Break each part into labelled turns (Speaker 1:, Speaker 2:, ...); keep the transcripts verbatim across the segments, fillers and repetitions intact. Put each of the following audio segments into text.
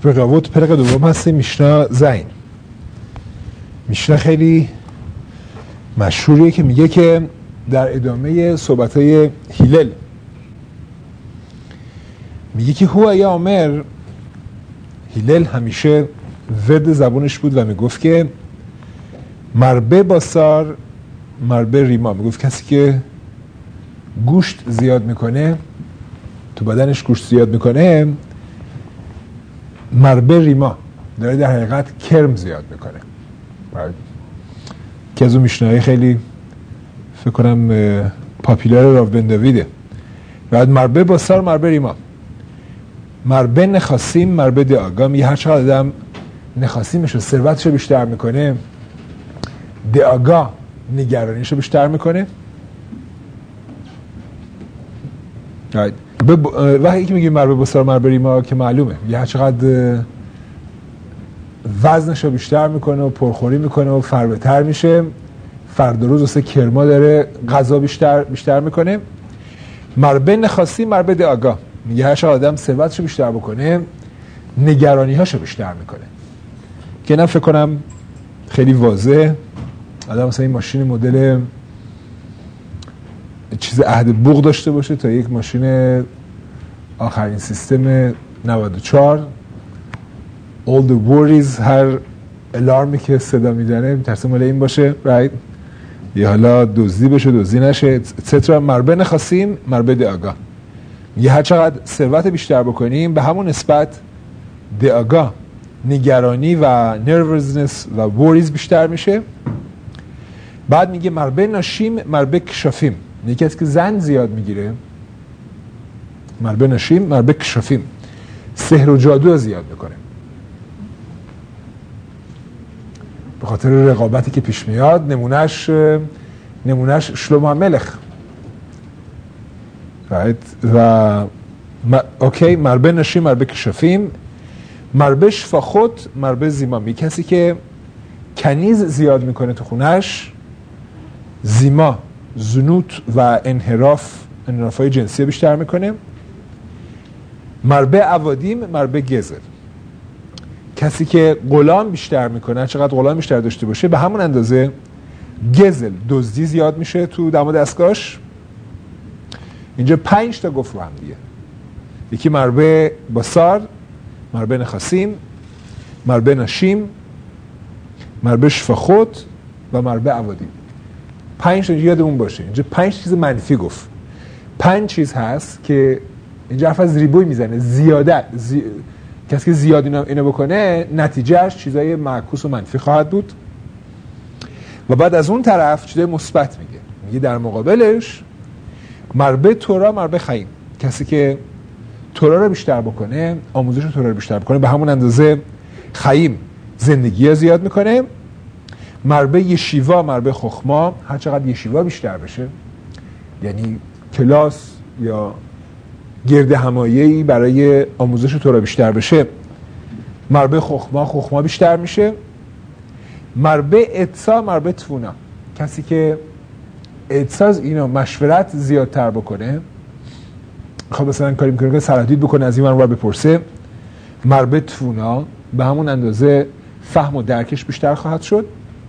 Speaker 1: بقاوت پرق دوم هستیم، میشنا زین. میشنا خیلی مشهوریه که میگه که در ادامه صحبتهای هیلل میگه که هو یا عمر، هیلل همیشه ورد زبونش بود و میگفت که مربه باسار مربه ریما، میگفت کسی که گوشت زیاد میکنه، تو بدنش گوشت زیاد میکنه، مربه ریما داره در حقیقت کرم زیاد میکنه. که از اون میشنایی خیلی فکر کنم پاپیلار راو بن داویده. بعد مربه باسار مربه ریما، مربه نخاسیم مربه دعاگا، میگه هر چقدر آدم نخاسیمش و ثروتش رو بیشتر میکنه، دعاگا نگرانیش رو بیشتر میکنه. وقتی که میگیم مربه باسار مربه ریما که معلومه میگه هر چقدر وزنش رو بیشتر میکنه و پرخوری میکنه و فربه‌تر میشه، فردا روز واسه کرما داره غذا بیشتر بیشتر میکنه. مربه نخاسی مربه دعاگا، میگه هر چقدر آدم ثروتش رو بیشتر بکنه، نگرانی‌هاشو بیشتر میکنه. که من فکر کنم خیلی واضحه. آدم مثلا این ماشین مدل چیز عهد بوق داشته باشه تا یک ماشین آخرین سیستم نود و چهار، all the worries، هر الارمی که صدا میزنه میترسه مال این باشه، right؟ یا حالا دزدی بشه دزدی نشه etc. مربه نخواستیم مربه دعاگا، میگه هر چقدر ثروت بیشتر بکنیم به همون نسبت دعاگا، نگرانی و نروزنس و وریز بیشتر میشه. بعد میگه مربه ناشیم مربه کشافیم، یکی از که زن زیاد میگیره، مربه ناشیم مربه کشافیم، سحر و جادو زیاد میکنه به خاطر رقابتی که پیش میاد. نمونهش نمونهش شلومو ملخ، right؟ و م... اوکی مربه ناشیم مربه کشافیم، مربه شفاخوت مربه زیمامی، کسی که کنیز زیاد میکنه تو خونش، زیما زنوت و انحراف انحرافای جنسی بیشتر میکنه. مربه عوادیم مربه گزر، کسی که غلام بیشتر میکنه، چقدر غلام بیشتر داشته باشه به همون اندازه گزل دزدی زیاد میشه تو دم دستگاهش. اینجا پنج تا گفت رو هم دیگه، یکی مربه باسار، مربه نخاسیم، مربه ناشیم، مربه شفاخوت و مربه عوادیم. پنج تا یادمون باشه اینجا پنج چیز منفی گفت. پنج چیز هست که اینجا حرف از ریبوی میزنه، زیاده زی... کسی که زیاد اینو, اینو بکنه نتیجهش چیزای معکوس و منفی خواهد بود. و بعد از اون طرف چیزای مثبت میگه، میگه در مقابلش مربه تورا مربه خیم، کسی که تورا رو بیشتر بکنه، آموزش تورا رو بیشتر بکنه، به همون اندازه خیم زندگی زیاد میکنه. مربه یشیوا مربه خخما، هر چقدر یشیوا بیشتر بشه، یعنی کلاس یا گرد همایه‌ای برای آموزش تورا بیشتر بشه، مربه خخما خخما بیشتر میشه. مربه اتسا مربه تفونا، کسی که اتسا اینا مشورت زیادتر بکنه، خب مثلا کاری میکنه که سرحدید بکنه از این منور بپرسه، مربه تفونا به همون اندازه فهم و درکش بیشتر خواهد شد.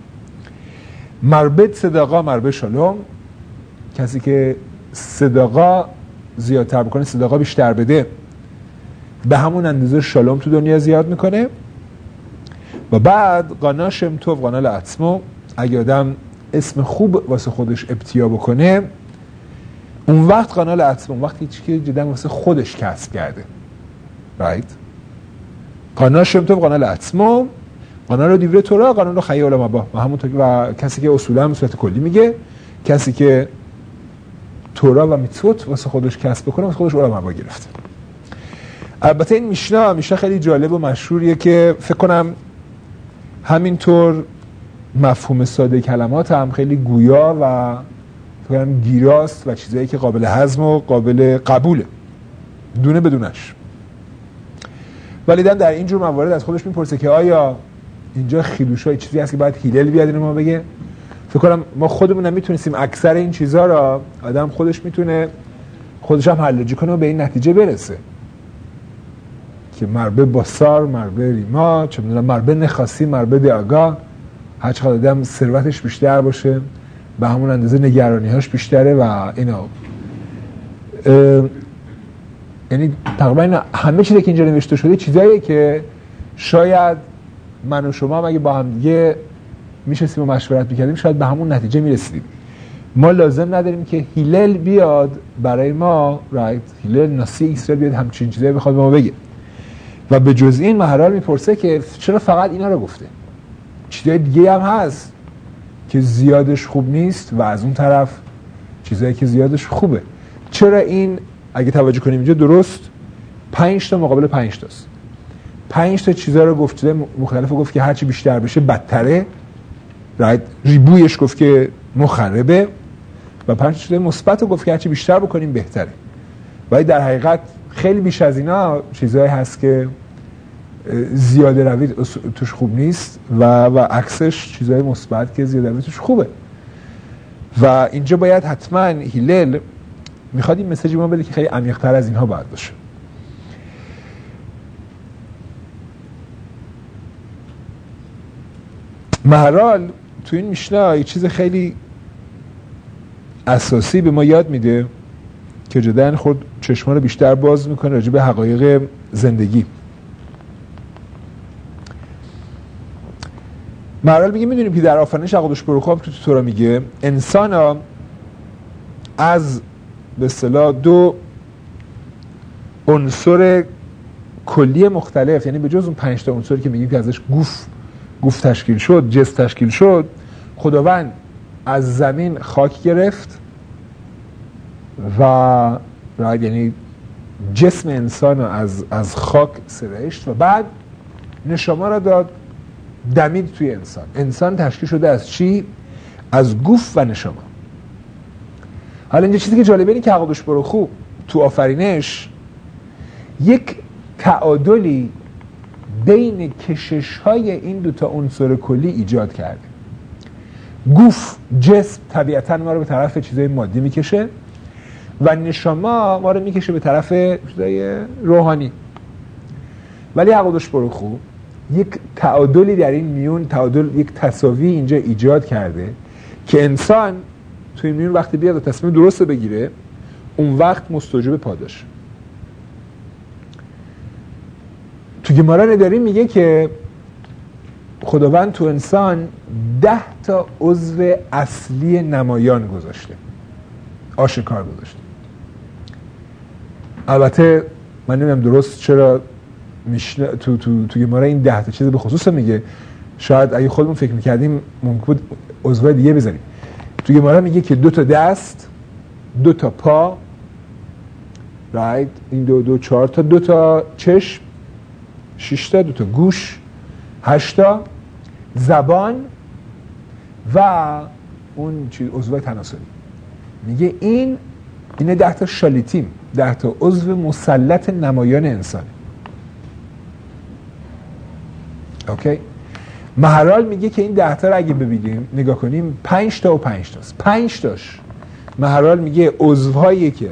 Speaker 1: مربه صداقا مربه شالوم، کسی که صداقا زیادتر بکنه، صداقا بیشتر بده، به همون اندازه شالوم تو دنیا زیاد میکنه. و بعد قانا شمتو قانا لعتمو، اگه آدم اسم خوب واسه خودش ابتیا بکنه اون وقت قانا لعتمو، وقتی که جدا واسه خودش کسب کرده، رایت؟ قانا شمتو قانا لعتمو، قانا رو دیوره تورا قانا رو خیال علما با و همونطور و کسی که اصولا به صورت کلی میگه کسی که تورا و میتوت واسه خودش کسب بکنه واسه خودش علما با گرفته. البته این میشنا میشنا خیلی جالب و مشهوریه که فکر کنم همینطور مفهوم ساده کلمات هم خیلی گویا و فکر کنم گیراست و چیزایی که قابل هضم و قابل قبوله دونه بدونش. ولی در این جور موارد از خودش میپرسه که آیا اینجا خیلوشای چیزی هست که باید هیلل بیاد اینو ما بگه؟ فکر کنم ما خودمون هم میتونستیم اکثر این چیزها را آدم خودش میتونه خودش هم حلجی کنه و به این نتیجه برسه. که مربه باسار، مربه ریما، چه میدونم مربه نخاسی، مربه دیاگا، هر چقدر آدم ثروتش بیشتر باشه به همون اندازه نگرانی‌هاش بیشتره و اینا. یعنی تقریبا همه چیزی که اینجا نوشته شده چیزاییه که شاید من و شما هم اگه با هم دیگه میشستیم و مشورت میکردیم شاید به همون نتیجه میرسیدیم. ما لازم نداریم که هیلل بیاد برای ما، رایت، هیلل ناسی اسرائیل بیاد همچین چیزایی بخواد به ما بگه. و به جز این مهرال میپرسه که چرا فقط اینا رو گفته؟ چیزای دیگه هم هست که زیادش خوب نیست و از اون طرف چیزایی که زیادش خوبه. چرا این اگه توجه کنیم اینجا درست پنج تا مقابل پنج تاست. پنج تا چیزا رو گفت، چیزای مختلف رو گفت که هرچی بیشتر بشه بدتره. رایت، ریبویش گفت که مخربه و پنج تا چیزای مثبت رو گفت که هرچی بیشتر بکنیم بهتره. ولی در حقیقت خیلی بیش از اینا چیزایی هست که زیاده روی توش خوب نیست و و عکسش چیزای مثبت که زیاده روی توش خوبه. و اینجا باید حتما هیلل میخواد این مسیجی ما بده که خیلی عمیق‌تر از اینها باید باشه. مهرال تو این میشنا یه چیز خیلی اساسی به ما یاد میده که جدا خود چشما رو بیشتر باز میکنه راجع به حقایق زندگی. مهرال میگه میدونیم که در آفرینش اقدش بروخام که تو تورا میگه انسان ها از به اصطلاح دو عنصر کلی مختلف، یعنی به جز اون پنج تا عنصری که میگیم که ازش گوف گوف تشکیل شد، جسم تشکیل شد، خداوند از زمین خاک گرفت و راید یعنی جسم انسان رو از از خاک سرشت و بعد نشما را داد دمید توی انسان. انسان تشکیل شده از چی؟ از گوف و نشما. حالا اینجا چیزی که جالبه اینه که عقدش بروخو تو آفرینش یک تعادلی بین کشش های این دوتا عنصر کلی ایجاد کرده. گوف، جسم، طبیعتاً ما رو به طرف چیزای مادی میکشه و نشما ما رو میکشه به طرف چیزای روحانی. ولی عقدش بروخو یک تعادلی در این میون، تعادل، یک تساوی اینجا ایجاد کرده که انسان توی این میون وقتی بیاد و تصمیم درست بگیره اون وقت مستوجب پاداش. تو گمارا نداریم میگه که خداوند تو انسان ده تا عضو اصلی نمایان گذاشته، آشکار گذاشته. البته من نمیدونم درست چرا میشن... تو تو تو گمارا این ده تا چیز به خصوص میگه، شاید اگه خودمون فکر میکردیم ممکن بود عضوهای دیگه بذاریم. تو گمارا میگه که دو تا دست، دو تا پا، رایت، این دو دو چهار تا، دو تا چشم، شش تا، دو تا گوش، هشت تا، زبان و اون چیز عضو تناسلی. میگه این اینه ده تا شالیتیم، ده تا عضو مسلط نمایان انسانه. اوکی؟ مهرال میگه که این ده تا رو اگه ببینیم نگاه کنیم پنج تا و پنج تاست. پنج تاش مهرال میگه عضوهایی که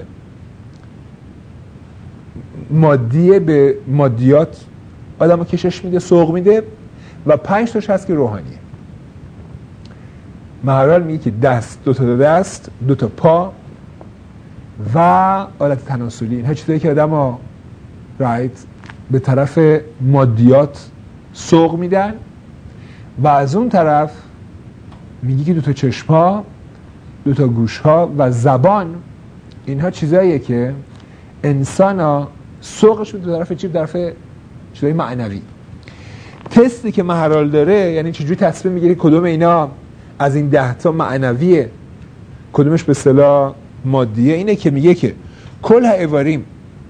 Speaker 1: مادیه به مادیات آدمو کشش میده، سوق میده و پنج تاش هست که روحانیه. مهرال میگه که دست، دو تا دست، دو تا پا و آلت تناسلی، اینها چیزایی که آدمو رایت به طرف مادیات سوق میدن و از اون طرف میگه که دو تا چشم‌ها، دو تا گوش‌ها و زبان، اینها چیزاییه که انسانا سوقش به طرف چی؟ به طرف چیزای معنوی. تستی که مهرال داره یعنی چجوری تصمیم میگیره کدوم اینا از این ده تا معنویه کدومش به اصطلاح مادیه، اینه که میگه که کل ایواریم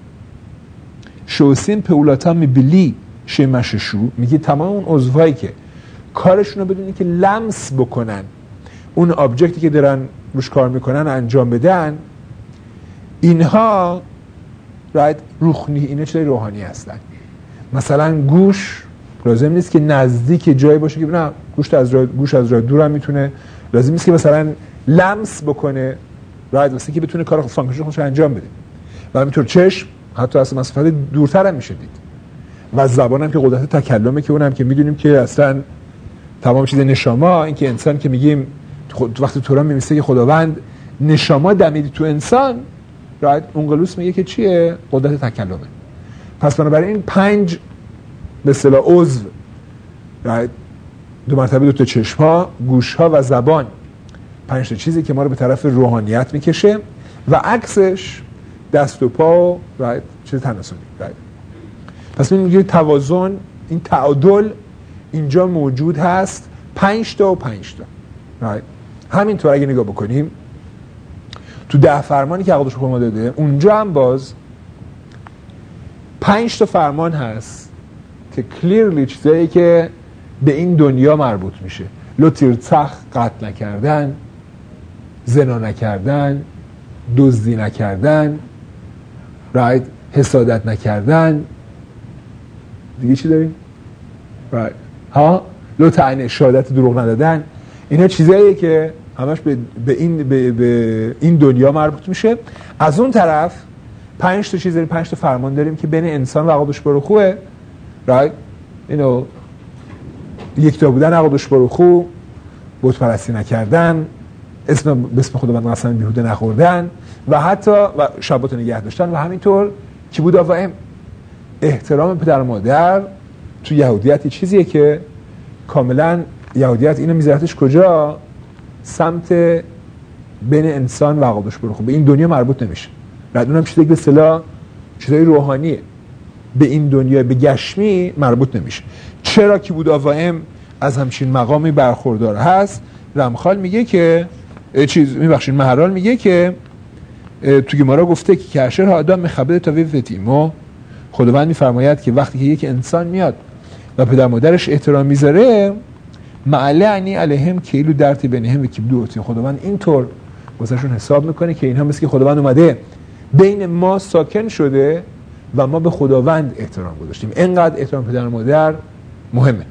Speaker 1: شوسین پئولاتا میبلی شمششو، میگه تمام اون عضوهایی که کارشون رو بدونی که لمس بکنن اون آبجکتی که دارن روش کار میکنن انجام بدن، اینها راید روحانی، اینا چیزای روحانی هستن. مثلا گوش لازم نیست که نزدیک جایی باشه که نه گوش از راه گوش از راه دور هم میتونه، لازم نیست که مثلا لمس بکنه راید واسه که بتونه کار فانکشن خودش انجام بده. و همینطور چشم حتی از مسافت دورتر هم میشه دید. و زبان هم که قدرت تکلمه که اونم که میدونیم که اصلا تمام چیز نشاما، این که انسان که میگیم وقتی توران میمیسته که خداوند نشاما دمید تو انسان، رایت اونگلوس میگه که چیه؟ قدرت تکلمه. پس بنابراین این پنج به اصطلاح عضو، رایت دو مرتبه دو تا چشم ها، گوش ها و زبان، پنج تا چیزی که ما رو به طرف روحانیت میکشه و عکسش دست و پا و رایت چیز تناسلی. رایت پس این میگه توازن، این تعادل اینجا موجود هست، پنج تا و پنج تا. رایت همینطور اگه نگاه بکنیم تو ده فرمانی که عقدش ما داده، اونجا هم باز پنج تا فرمان هست که کلیرلی چیزایی که به این دنیا مربوط میشه. لوتیرتخ، قتل نکردن، زنا نکردن، دزدی نکردن، رایت حسادت نکردن، دیگه چی داریم؟ رایت ها لطعنه، شهادت دروغ ندادن. اینا چیزاییه که همش به, به, این, به, به این دنیا مربوط میشه. از اون طرف پنج تا چیز داریم، پنج تا فرمان داریم که بین انسان و عقدش بروخوه. رایت اینو یک تا بودن، عقدش بروخو، بت پرستی نکردن، اسم اسم خداوند قسم بیهوده نخوردن و حتی و شبات نگه داشتن و همینطور کی بود آوائم احترام پدر و مادر. تو یهودیت چیزیه که کاملا یهودیت اینو میذارتش کجا؟ سمت بین انسان و عقدش بروخو، به این دنیا مربوط نمیشه. بعد اونم چیزی به اصطلاح چیزای روحانیه، به این دنیا به گشمی مربوط نمیشه. چرا کی بود آوائم از همچین مقامی برخوردار هست؟ رمخال میگه که چیز میبخشین مهرال میگه که تو گمارا گفته که کشر آدم مخبد تاوی فتیمو، خداوند میفرماید که وقتی که یک انسان میاد و پدر مادرش احترام میذاره، معله عنی علیهم کیلو درتی بینهم و کیبدوتی، خداوند اینطور واسهشون حساب میکنه که اینها مثل که خداوند اومده بین ما ساکن شده و ما به خداوند احترام گذاشتیم. اینقدر احترام پدر و مادر مهمه.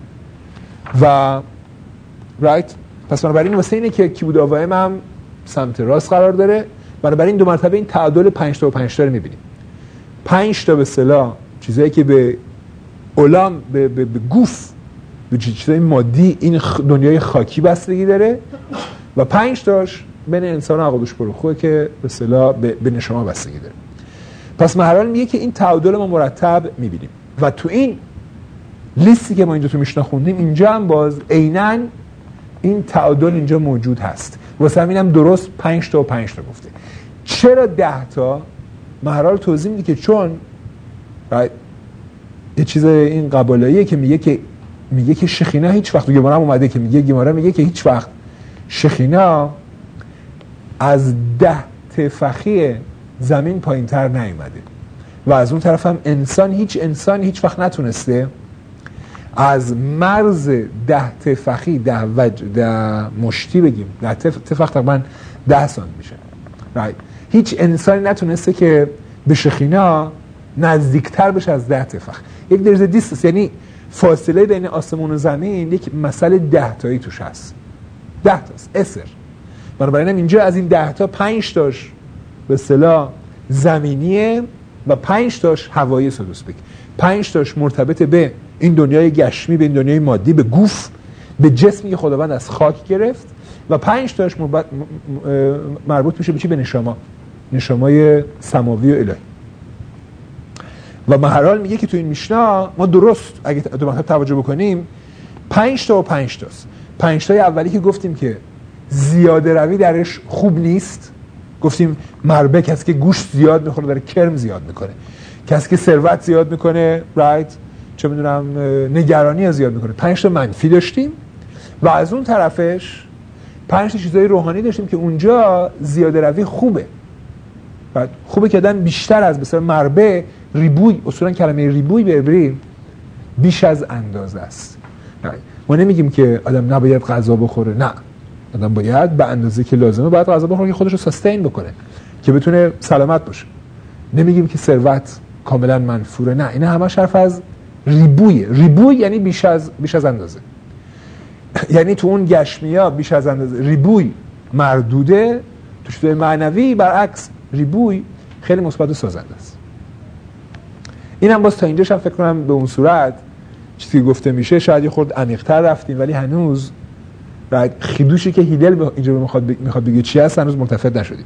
Speaker 1: و رایت پس بنابراین واسه اینه که کی بود آوائم هم سمت راست قرار داره. بنابراین دو مرتبه این تعادل پنج تا و پنج تا رو میبینیم. پنج تا به اصطلاح چیزایی که به علام به, به, به گوف به چیزای مادی این دنیای خاکی بستگی داره و پنج تاش بین انسان و عقدش بروخوه که به اصطلاح به, به نشما بستگی داره. پس مهران میگه که این تعادل ما مرتب میبینیم و تو این لیستی که ما اینجا تو میشنا خوندیم اینجا هم باز عیناً این تعادل اینجا موجود هست. واسه همینم درست پنج تا و پنج تا گفته. چرا ده تا؟ مهران توضیح میده که چون یه چیز این قبالاییه که میگه که میگه که شخینا هیچ وقت، تو گمارا هم اومده که میگه گمارا میگه که هیچ وقت شخینا از ده تفخی زمین پایین تر نیومده و از اون طرف هم انسان هیچ انسان هیچ وقت نتونسته از مرز ده تفخی ده وج ده مشتی بگیم ده تف... تفخ تقریبا ده سانت میشه. right. هیچ انسانی نتونسته که به شخینا نزدیکتر بشه از ده تفخ. یک درجه دیستنس، یعنی فاصله بین آسمون و زمین یک مسئله ده تایی توش هست. ده تاست اسر. بنابراین اینجا از این ده تا پنج تاش به اصطلاح زمینیه و پنج تاش هوایی سدوسپیک. پنج تاش مرتبط به این دنیای گشمی، به این دنیای مادی، به گوف، به جسمی که خداوند از خاک گرفت و پنج تاش مربوط میشه به چی؟ به نشاما، نشامای سماوی و الهی. و مهرال میگه که تو این میشنا ما درست اگه دو مرتبه توجه بکنیم پنج تا و پنج تاست. پنج تای اولی که گفتیم که زیاده روی درش خوب نیست، گفتیم مربه کسی که گوشت زیاد میخوره داره کرم زیاد میکنه، کسی که ثروت زیاد میکنه رایت چه میدونم نگرانی زیاد میکنه. پنج تا منفی داشتیم و از اون طرفش پنج تا چیزای روحانی داشتیم که اونجا زیاده روی خوبه. بعد خوبه که آدم بیشتر از مثلا مربه ریبوی، اصولا کلمه ریبوی به عبری بیش از اندازه است. ما نمیگیم که آدم نباید غذا بخوره، نه، آدم باید به اندازه که لازمه باید غذا بخوره که خودش رو ساستین بکنه که بتونه سلامت باشه. نمیگیم که ثروت کاملا منفوره، نه، اینا همه حرف از ریبویه. ریبوی یعنی بیش از بیش از اندازه، یعنی تو اون گشمیا بیش از اندازه. ریبوی مردوده، تو چیزای معنوی برعکس ریبوی خیلی مثبت و سازنده است. اینم باز تا اینجاش هم فکر کنم به اون صورت چیزی که گفته میشه شاید یه خورد عمیق‌تر رفتیم، ولی هنوز خیدوشی که هیدل اینجا میخواد میخواد بگه چی هست هنوز ملتفت نشدیم.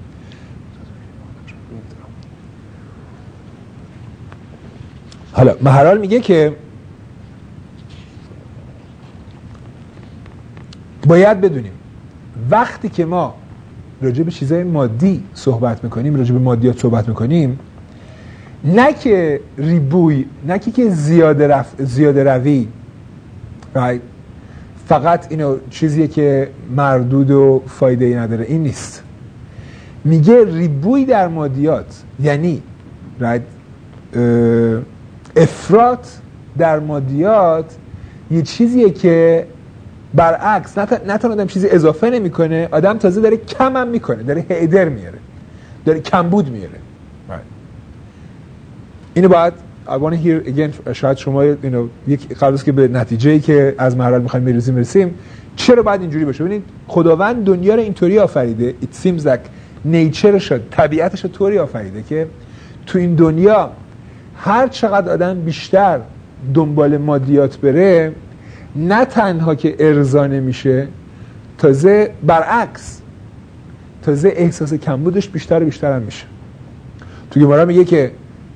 Speaker 1: حالا مهرال میگه که باید بدونیم وقتی که ما راجع به چیزای مادی صحبت میکنیم، راجع به مادیات صحبت میکنیم، نه که ریبوی، نه که زیاده رف... زیاده روی right؟ فقط اینو چیزیه که مردود و فایده ای نداره، این نیست. میگه ریبوی در مادیات یعنی right؟ افراط در مادیات یه چیزیه که برعکس نه تنها آدم چیزی اضافه نمیکنه، آدم تازه داره کم هم میکنه، داره هدر میاره، داره کمبود میاره. right. اینو باید I want to hear again. شاید شما اینو یک قبل از که به نتیجه‌ای که از مرحله میخوایم میرسیم برسیم چرا باید اینجوری باشه. ببینید خداوند دنیا رو اینطوری آفریده، it seems like نیچرش، طبیعتش رو طوری آفریده که تو این دنیا هر چقدر آدم بیشتر دنبال مادیات بره، نه تنها که ارضا نمیشه، تازه برعکس، تازه احساس کمبودش بیشتر و بیشتر هم میشه. تو گمارا میگه که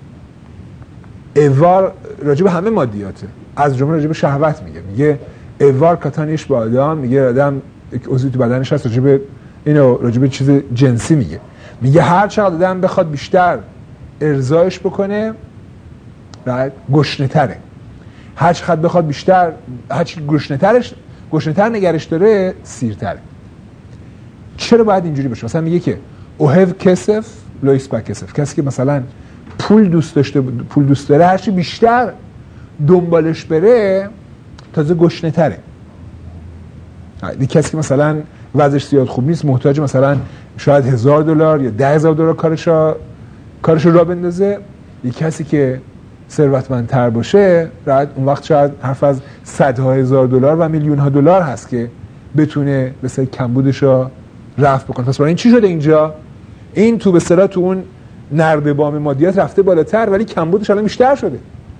Speaker 1: اوار راجب همه مادیاته، از جمله راجب شهوت میگه، میگه اوار کاتانیش با آدم، میگه آدم یک عضوی تو بدنش هست راجب اینو راجب چیز جنسی میگه، میگه هر چقدر آدم بخواد بیشتر ارضایش بکنه بعد گشنه تره، هر چقدر بخواد بیشتر، هر چی گشنه ترش گشنه تر نگرش داره سیرتره. چرا باید اینجوری باشه؟ مثلا میگه که اوهو کسف لویس با کسف، کسی که مثلا پول دوست داشته، پول دوست داره، هر چی بیشتر دنبالش بره تازه گشنه تره. کسی که مثلا وضعش زیاد خوب نیست، محتاج مثلا شاید هزار دلار یا ده هزار دلار کارشو کارشو را بندازه، یک کسی که ثروتمندتر باشه راحت اون وقت شاید حرف از صدها هزار دلار و میلیون ها دلار هست که بتونه مثلا کمبودش رو رفع بکنه. پس برای این چی شده اینجا؟ این تو به اصطلاح تو اون نردبان مادیات رفته بالاتر ولی کمبودش الان بیشتر شده.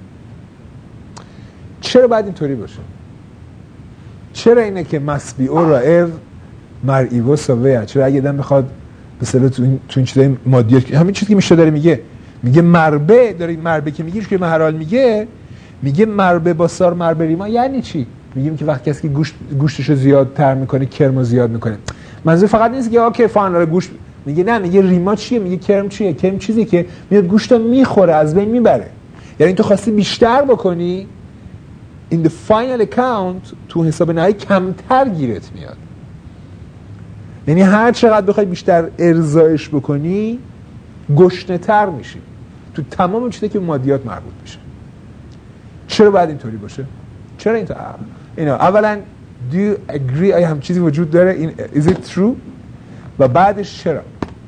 Speaker 1: چرا باید اینطوری باشه؟ چرا اینه که مسبیع و رائو مرئی و ساویه؟ چرا اگه آدم بخواد به اصطلاح تو این تو این چیزای مادیات، همین چیزی که میشه داره میگه، میگه مربه، داره مربه که میگه که مهرال میگه میگه مربه با سار مربه ریما یعنی چی؟ میگیم که وقتی کسی که گوشت گوشتشو زیادتر میکنه، کرمو زیاد میکنه، منظور فقط نیست که اوکی فان داره گوشت، میگه نه، میگه ریما چیه، میگه کرم چیه؟ کرم چیزی که میاد گوشتو میخوره، از بین میبره. یعنی تو خواستی بیشتر بکنی، in the final account تو حساب نهایی کمتر گیرت میاد. یعنی هر چقدر بخوای بیشتر ارضایش بکنی گشنه تر میشی تو تمام چیزی که مادیات مربوط میشه. چرا باید اینطوری باشه؟ چرا اینطور؟ اینا اولا do you agree آیا هم چیزی وجود داره این is it true؟ و بعدش چرا؟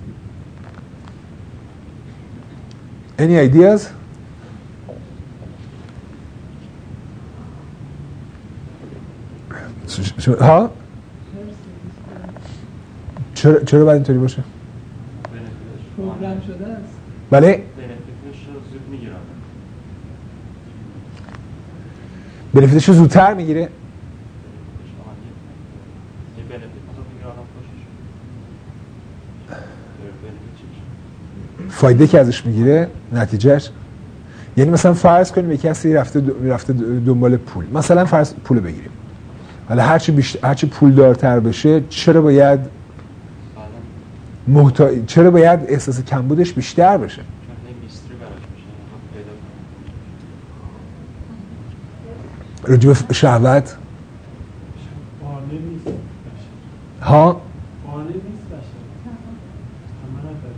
Speaker 1: any ideas؟ ها؟ چرا چرا باید اینطوری باشه؟
Speaker 2: پروگرام شده است.
Speaker 1: بله؟
Speaker 3: بنفیتش رو زود میگیرن.
Speaker 1: بنفیتش رو زودتر میگیره؟
Speaker 3: یه بنفیت رو میگیرن خوشش.
Speaker 1: فایده که ازش میگیره نتیجهش، یعنی مثلا فرض کنیم یک کسی رفته رفته دنبال پول، مثلا فرض پول بگیریم، حالا هرچی بیشتر هرچی پول دارتر بشه چرا باید محتاج چرا باید احساس کمبودش بیشتر بشه؟
Speaker 3: چون این میستری براش میشه پیدا کنه.
Speaker 1: راجب شهوت
Speaker 2: قانع نیست بشه.
Speaker 1: ها
Speaker 2: قانع نیست بشه. همه نداره.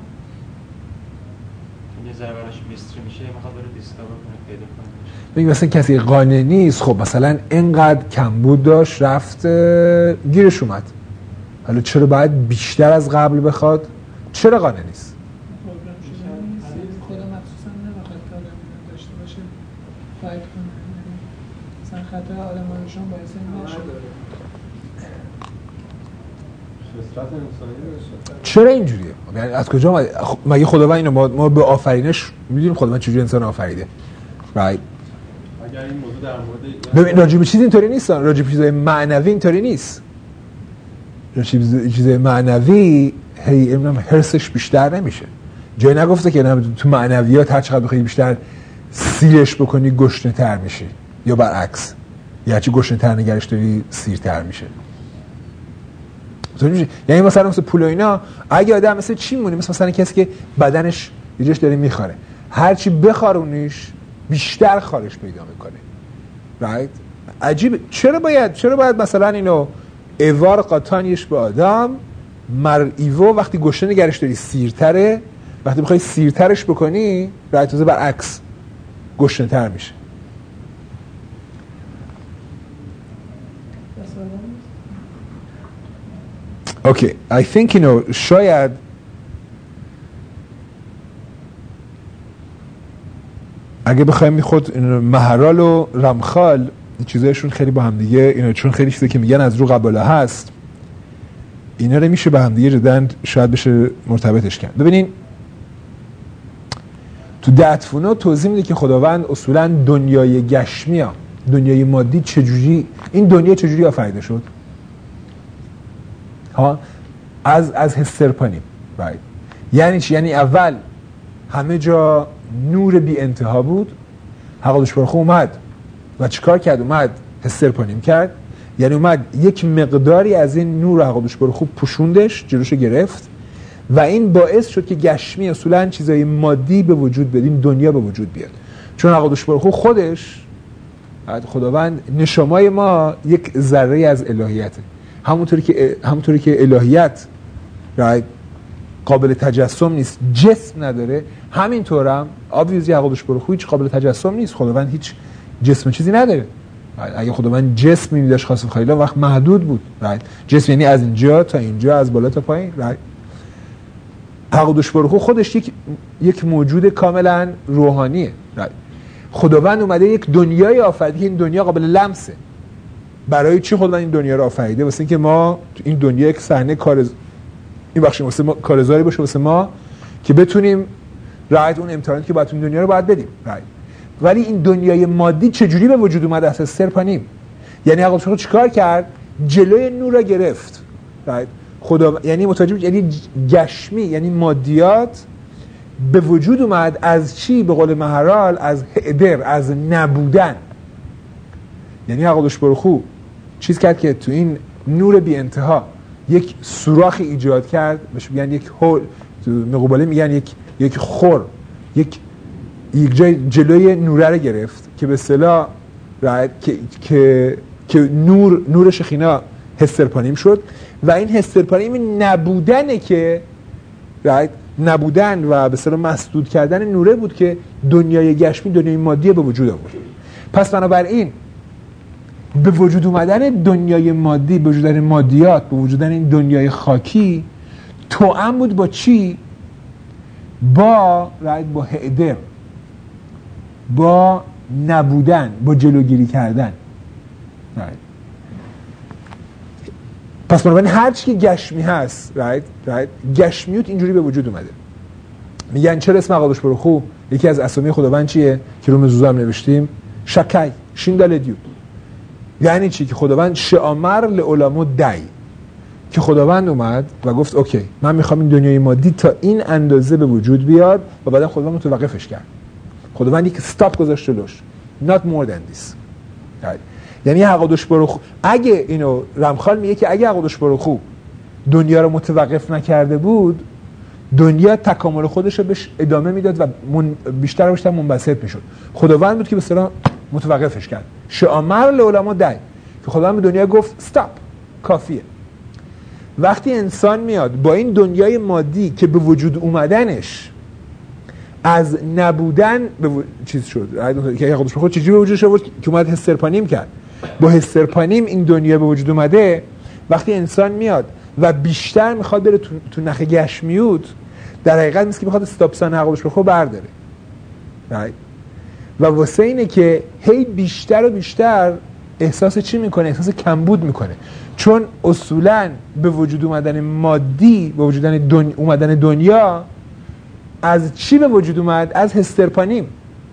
Speaker 3: یه ذره براش میستری میشه، میخواد بره دیسکاور کنه پیدا کنه.
Speaker 1: میگه مثلا کسی قانع نیست، خب مثلا اینقدر کمبود داشت رفت گیرش اومد، حالا چرا باید بیشتر از قبل بخواد؟ چرا قانع نیست؟
Speaker 2: پروگرام شده نیست. خدا مخصوصا نمیخواد که آدم داشته باشه فایت کنه. مثلا خطا آدمانشون باعث این نشده.
Speaker 4: فطرت انسانی داشته.
Speaker 1: چرا اینجوریه؟ یعنی از کجا اومده؟ خب مگه خداوند اینو ما, ما به آفرینش میدونیم خداوند چجوری انسان آفریده؟ right.
Speaker 4: اگر این موضوع در مورد
Speaker 1: ببین راجع به چیز اینطوری نیست، راجع به چیزای معنوی اینطوری نیست. راجع به چیزای معنوی هی امام هرسش بیشتر نمیشه. جای نگفته که تو معنویات هر چقدر بخوای بیشتر سیرش بکنی گشنه تر میشی یا برعکس، یا هرچی گشنه تر نگرش داری سیرتر میشه. یعنی مثلا مثل پول و اینا، اگه آدم مثل چی مونی، مثل مثلا کسی که بدنش یه جاش داره میخوره، هرچی بخارونیش بیشتر خارش پیدا میکنه. right؟ عجیبه. چرا باید چرا باید مثلا اینو اوار قاطانیش به آدم مر ایو وقتی گشنه نگرش داری سیرتره، وقتی بخوای سیرترش بکنی رای توزه برعکس گشنه تر میشه. اوکی okay. I think you know شاید اگه بخوایم خود مهرال و رمخال چیزایشون خیلی با هم دیگه اینا، چون خیلی چیزایی که میگن از رو قباله هست، اینا رو میشه با هم دیگه جداً شاید بشه مرتبطش کرد. ببینین تو دعتفونا توضیح میده که خداوند اصولاً دنیای گشمی ها، دنیای مادی چجوری، این دنیا چجوری آفریده شد ها؟ از از هسترپانیم. right. یعنی چی؟ یعنی اول همه جا نور بی انتها بود، حقادش برخو اومد و چیکار کرد؟ اومد هسترپانیم کرد، یعنی اومد یک مقداری از این نور حقادش برخو پوشوندش، جلوشو گرفت و این باعث شد که گشمی اصولاً چیزای مادی به وجود بیاد، این دنیا به وجود بیاد. چون حقادش برخو خودش خداوند نشمای ما یک ذره از الهیته، همونطوری که همونطوری که الهیت قابل تجسم نیست، جسم نداره، همینطورم obviously حقادش برخو هیچ قابل تجسم نیست. خداوند هیچ جسم چیزی نداره. اگه خداوند جسم می‌داشت خاص خیلی وقت محدود بود. جسم یعنی از اینجا تا اینجا، از بالا تا پایین. حقادش برخو خودش یک یک موجود کاملا روحانیه. خداوند اومده یک دنیای آفریده، این دنیا قابل لمسه. برای چی خداوند این دنیا رو آفریده؟ واسه اینکه ما تو این دنیا یک صحنه کار این بخش واسه ما کارزاری باشه واسه ما که بتونیم رعایت اون امتحاناتی که باید تو این دنیا رو باید بدیم. رعایت. ولی این دنیای مادی چجوری به وجود اومد؟ از سرپانیم. یعنی حقادش برخو چیکار کرد؟ جلوی نور رو گرفت. رعایت. خدا یعنی متوجه، یعنی گشمی، یعنی مادیات به وجود اومد از چی؟ به قول مهرال از هدر، از نبودن. یعنی حقادش برخو چیز کرد که تو این نور بی انتها یک سوراخی ایجاد کرد، بهش میگن یک هول، تو مقابله میگن یک یک خور، یک یک جای جلوی نوره رو گرفت که به اصطلاح که که که نور نور شخینا هسترپانیم شد و این هسترپانیم نبودنه که رایت نبودن و به اصطلاح مسدود کردن نوره بود که دنیای گشمی، دنیای مادی به وجود آورد. پس بنابراین به وجود اومدن دنیای مادی، به وجود اومدن مادیات، به وجود اومدن این دنیای خاکی توأم بود با چی؟ با رایت با هدر، با نبودن، با جلوگیری کردن. رایت. پس بنابراین هر چی که گشمی هست، رایت رایت گشمیوت اینجوری به وجود اومده. میگن چرا اسم حقادش برخو یکی از اسامی خداوند چیه که رو مزوزه هم نوشتیم؟ شکی شیندال دیو. یعنی چی؟ که خداوند شامر لعلمو دی، که خداوند اومد و گفت اوکی من میخوام این دنیای مادی تا این اندازه به وجود بیاد و بعدا خداوند متوقفش کرد. خداوند یک استاپ گذاشت جلوش. not more than this. یعنی حقادش برخو اگه اینو رمخال میگه که اگه حقادش برخو دنیا رو متوقف نکرده بود، دنیا تکامل خودش رو بهش ادامه میداد و من بیشتر و بیشتر منبسط میشد. خداوند بود که به اصطلاح متوقفش کرد. شامر لعلمو دی، که خداوند به دنیا گفت استاپ، کافیه. وقتی انسان میاد با این دنیای مادی که به وجود اومدنش از نبودن به و... چیز شد، که حقادش برخو چجوری به وجودش آورد که اومد هسترپانیم کرد. با هسترپانیم این دنیا به وجود اومده. وقتی انسان میاد و بیشتر میخواد بره تو, تو نخ گشمیوت، در حقیقت مثل که میخواد استاپسان حقادش برخو برداره. و واسه اینه که هی بیشتر و بیشتر احساس چی میکنه؟ احساس کمبود میکنه، چون اصولاً به وجود اومدن مادی، به وجود دنیا، اومدن دنیا از چی به وجود اومد؟ از هسترپانیم.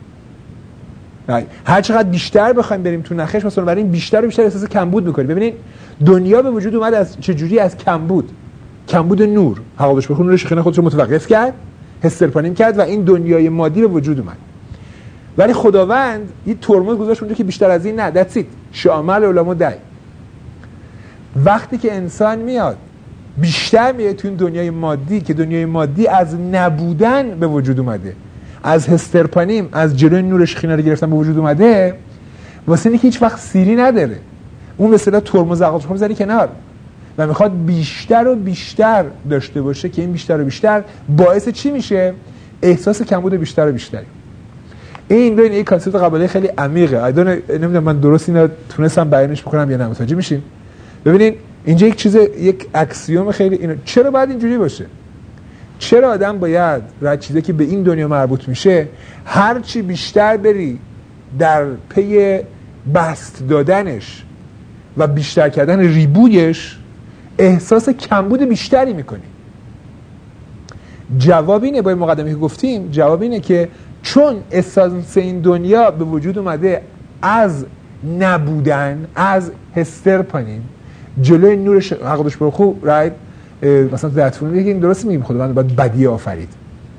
Speaker 1: هر چقدر بیشتر بخوایم بریم تو نخش، مثلا برای این بیشتر و بیشتر احساس کمبود میکنیم. ببینید دنیا به وجود اومد از چه جوری؟ از کمبود، کمبود نور. حقیقتش بخون نور شیخانه خودش رو متوقف کرد، هسترپانیم کرد و این دنیای مادی به وجود اومد. ولی خداوند یه ترمز گذاشت اونجا که بیشتر از این نه. That's it. شامل علما دای. وقتی که انسان میاد بیشتر میاد تو این دنیای مادی، که دنیای مادی از نبودن به وجود اومده، از هسترپانیم، از جلوی نور شیخانه رو گرفتن به وجود اومده، واسه اینکه هیچ وقت سیری نداره. اون مثلا ترمز عقلش رو میذاری کنار و میخواد بیشتر و بیشتر داشته باشه، که این بیشتر و بیشتر باعث چی میشه؟ احساس کمبود بیشتر و بیشتری. این رو این کانسپت قابلی خیلی عمیقه. ادون نمیدونم من درست اینو تونستم بیانش بکنم یا نه. متوجه میشین؟ ببینید اینجا یک چیز، یک اکسیوم خیلی اینو، چرا باید اینجوری باشه؟ چرا آدم باید رد چیزی که به این دنیا مربوط میشه هر چی بیشتر بری در پی بست دادنش و بیشتر کردن ریبویش احساس کمبود بیشتری میکنی؟ جواب اینه، با این مقدمه که گفتیم، جواب اینه که چون اساس این دنیا به وجود اومده از نبودن، از هسترپانیم، جلوی نور ش... حقیقتش برو خوب راید مثلا در اطفال میگه این درست میگیم خداوند باید بدی آفرید.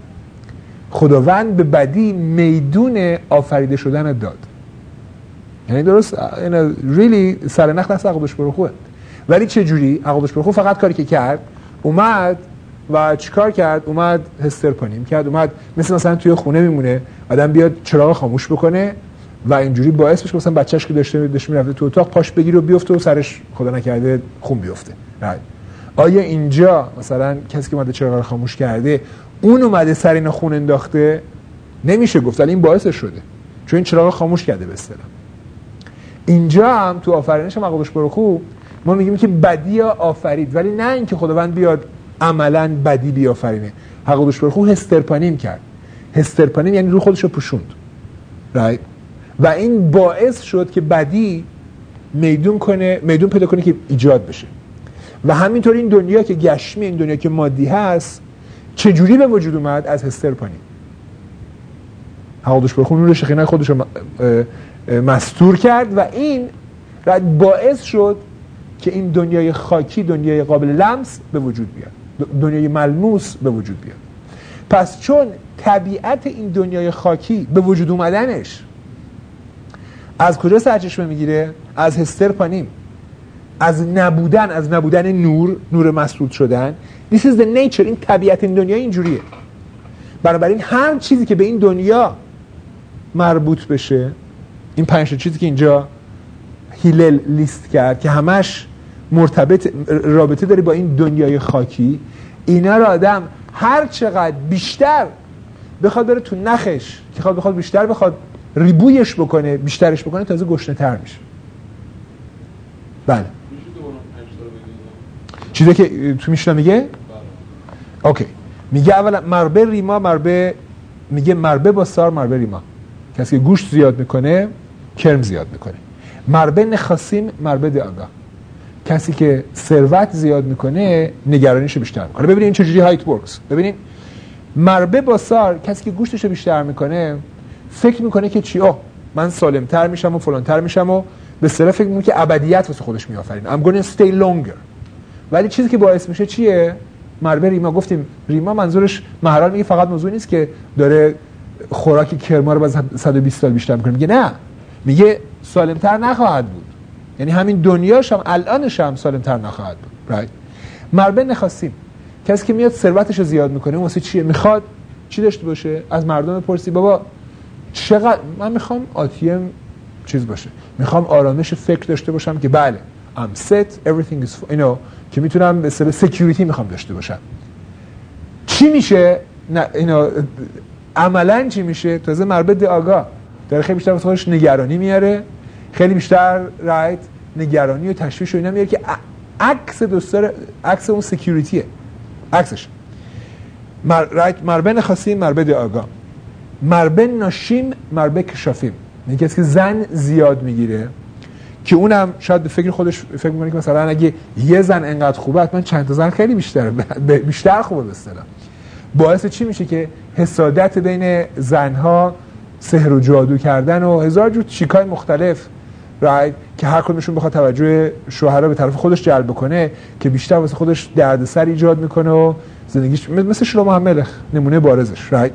Speaker 1: خداوند به بدی میدون آفریده شدن داد. یعنی درست این ریلی سرنخ دست حقیقتش برو خوبه. ولی چه جوری؟ حقیقتش برو خوب فقط کاری که کرد اومد و چیکار کرد؟ اومد هسترپانیم کرد، اومد مثل مثلا توی خونه میمونه آدم بیاد چراغ خاموش بکنه و اینجوری باعث بشه مثلا بچه‌ش که داشته داشته میرفته تو اتاق پاش بگیره و بیفته و سرش خدا نکرده خون بیفته. right. آیا اینجا مثلا کسی که اومده چراغ رو خاموش کرده اون اومده سر این خون انداخته؟ نمیشه گفت، ولی این باعثش شده چون این چراغ خاموش کرده به اصطلاح. اینجا هم تو آفرینش مقابلش برو خوب ما میگیم که بدی آفرید، ولی نه اینکه خداوند بیاد عملاً بدی بیافرینه. حقیقتش برو خوب هسترپانیم کرد. هسترپانیم یعنی رو خودش رو پوشوند. right. و این باعث شد که بدی میدون کنه، میدون پیدا کنه که ایجاد بشه. و همینطور این دنیا که گشمی، این دنیا که مادی هست، چجوری به وجود اومد؟ از هسترپانیم. حقیقتش برو خوب نور شیخانه خودش رو مستور کرد و این باعث شد که این دنیای خاکی، دنیای قابل لمس به وجود بیاد، دنیای ملموس به وجود بیاد. پس چون طبیعت این دنیای خاکی به وجود اومدنش از کجا سرچشمه میگیره؟ از هسترپانیم، از نبودن، از نبودن نور، نور مسدود شدن. This is the nature. این طبیعت این دنیا اینجوریه. بنابراین هر چیزی که به این دنیا مربوط بشه، این پنج تا چیزی که اینجا هیلل لیست کرد که همش مرتبط رابطه داره با این دنیای خاکی، اینا رو آدم هر چقدر بیشتر بخواد بره تو نخش، که خواهد بخواد بیشتر بخواد ریبویش بکنه، بیشترش بکنه، تازه گشنه تر میشه. بله چیزی که تو میشنا میگه اوکی، میگه اولا مربه ریما، مربه میگه مربه با سار، مربه ریما. کسی که گوشت زیاد میکنه کرم زیاد میکنه. مربه نخاسیم، مربه دعاگا. کسی که ثروت زیاد میکنه نگرانیشو بیشتر میکنه. ببینید این چجوری هایت ورکس. ببینید مربه با سار، کسی که گوشتشو بیشتر میکنه فکر میکنه که چی، اوه من سالمتر میشم و فلانتر میشم و به اصطلاح فکر میکنه که ابدیت واسه خودش میآفرینه. I'm going to stay longer. ولی چیزی که باعث میشه چیه؟ مربه ریما. گفتیم ریما منظورش مهرال میگه فقط موضوع نیست که داره خوراک کرما رو باز صد و بیست سال بیشتر میکنه. میگه نه، میگه سالمتر نخواهد بود. یعنی همین دنیاش هم الانش هم سالمتر نخواهد بود. right. مربه نخواستیم، کسی که میاد ثروتش رو زیاد میکنه واسه چیه؟ میخواد چی داشته باشه؟ از مردم بپرسی بابا چقدر من میخوام آتیم چیز باشه، میخوام آرامش فکر داشته باشم که بله I'm set everything is you know که میتونم مثلا سکیوریتی میخوام داشته باشم. چی میشه؟ نه اینا عملاً چی میشه؟ تازه مربد آگاه داره خیلی بیشتر واسه خودش نگرانی میاره، خیلی بیشتر رایت نگرانی و تشویش و اینا میاره که عکس دوستار عکس اون سکیوریتیه، عکسش. مر رایت مربه نخواستیم، مربد آگاه. مربه ناشیم، مربه کشافیم. یعنی کسی که زن زیاد میگیره که اونم شاید به فکر خودش فکر می‌کنه که مثلا اگه یه زن انقدر خوبه حتما چند تا زن خیلی بیشتره، بیشتر خوبه به اصطلاح. باعث چی میشه که حسادت بین زنها، سحر و جادو کردن و هزار جور چیکای مختلف رایت که هر کدومشون بخواد توجه شوهرها به طرف خودش جلب کنه که بیشتر واسه خودش دردسر ایجاد میکنه و زندگیش مثل شلومو همملخ نمونه بارزش رایت.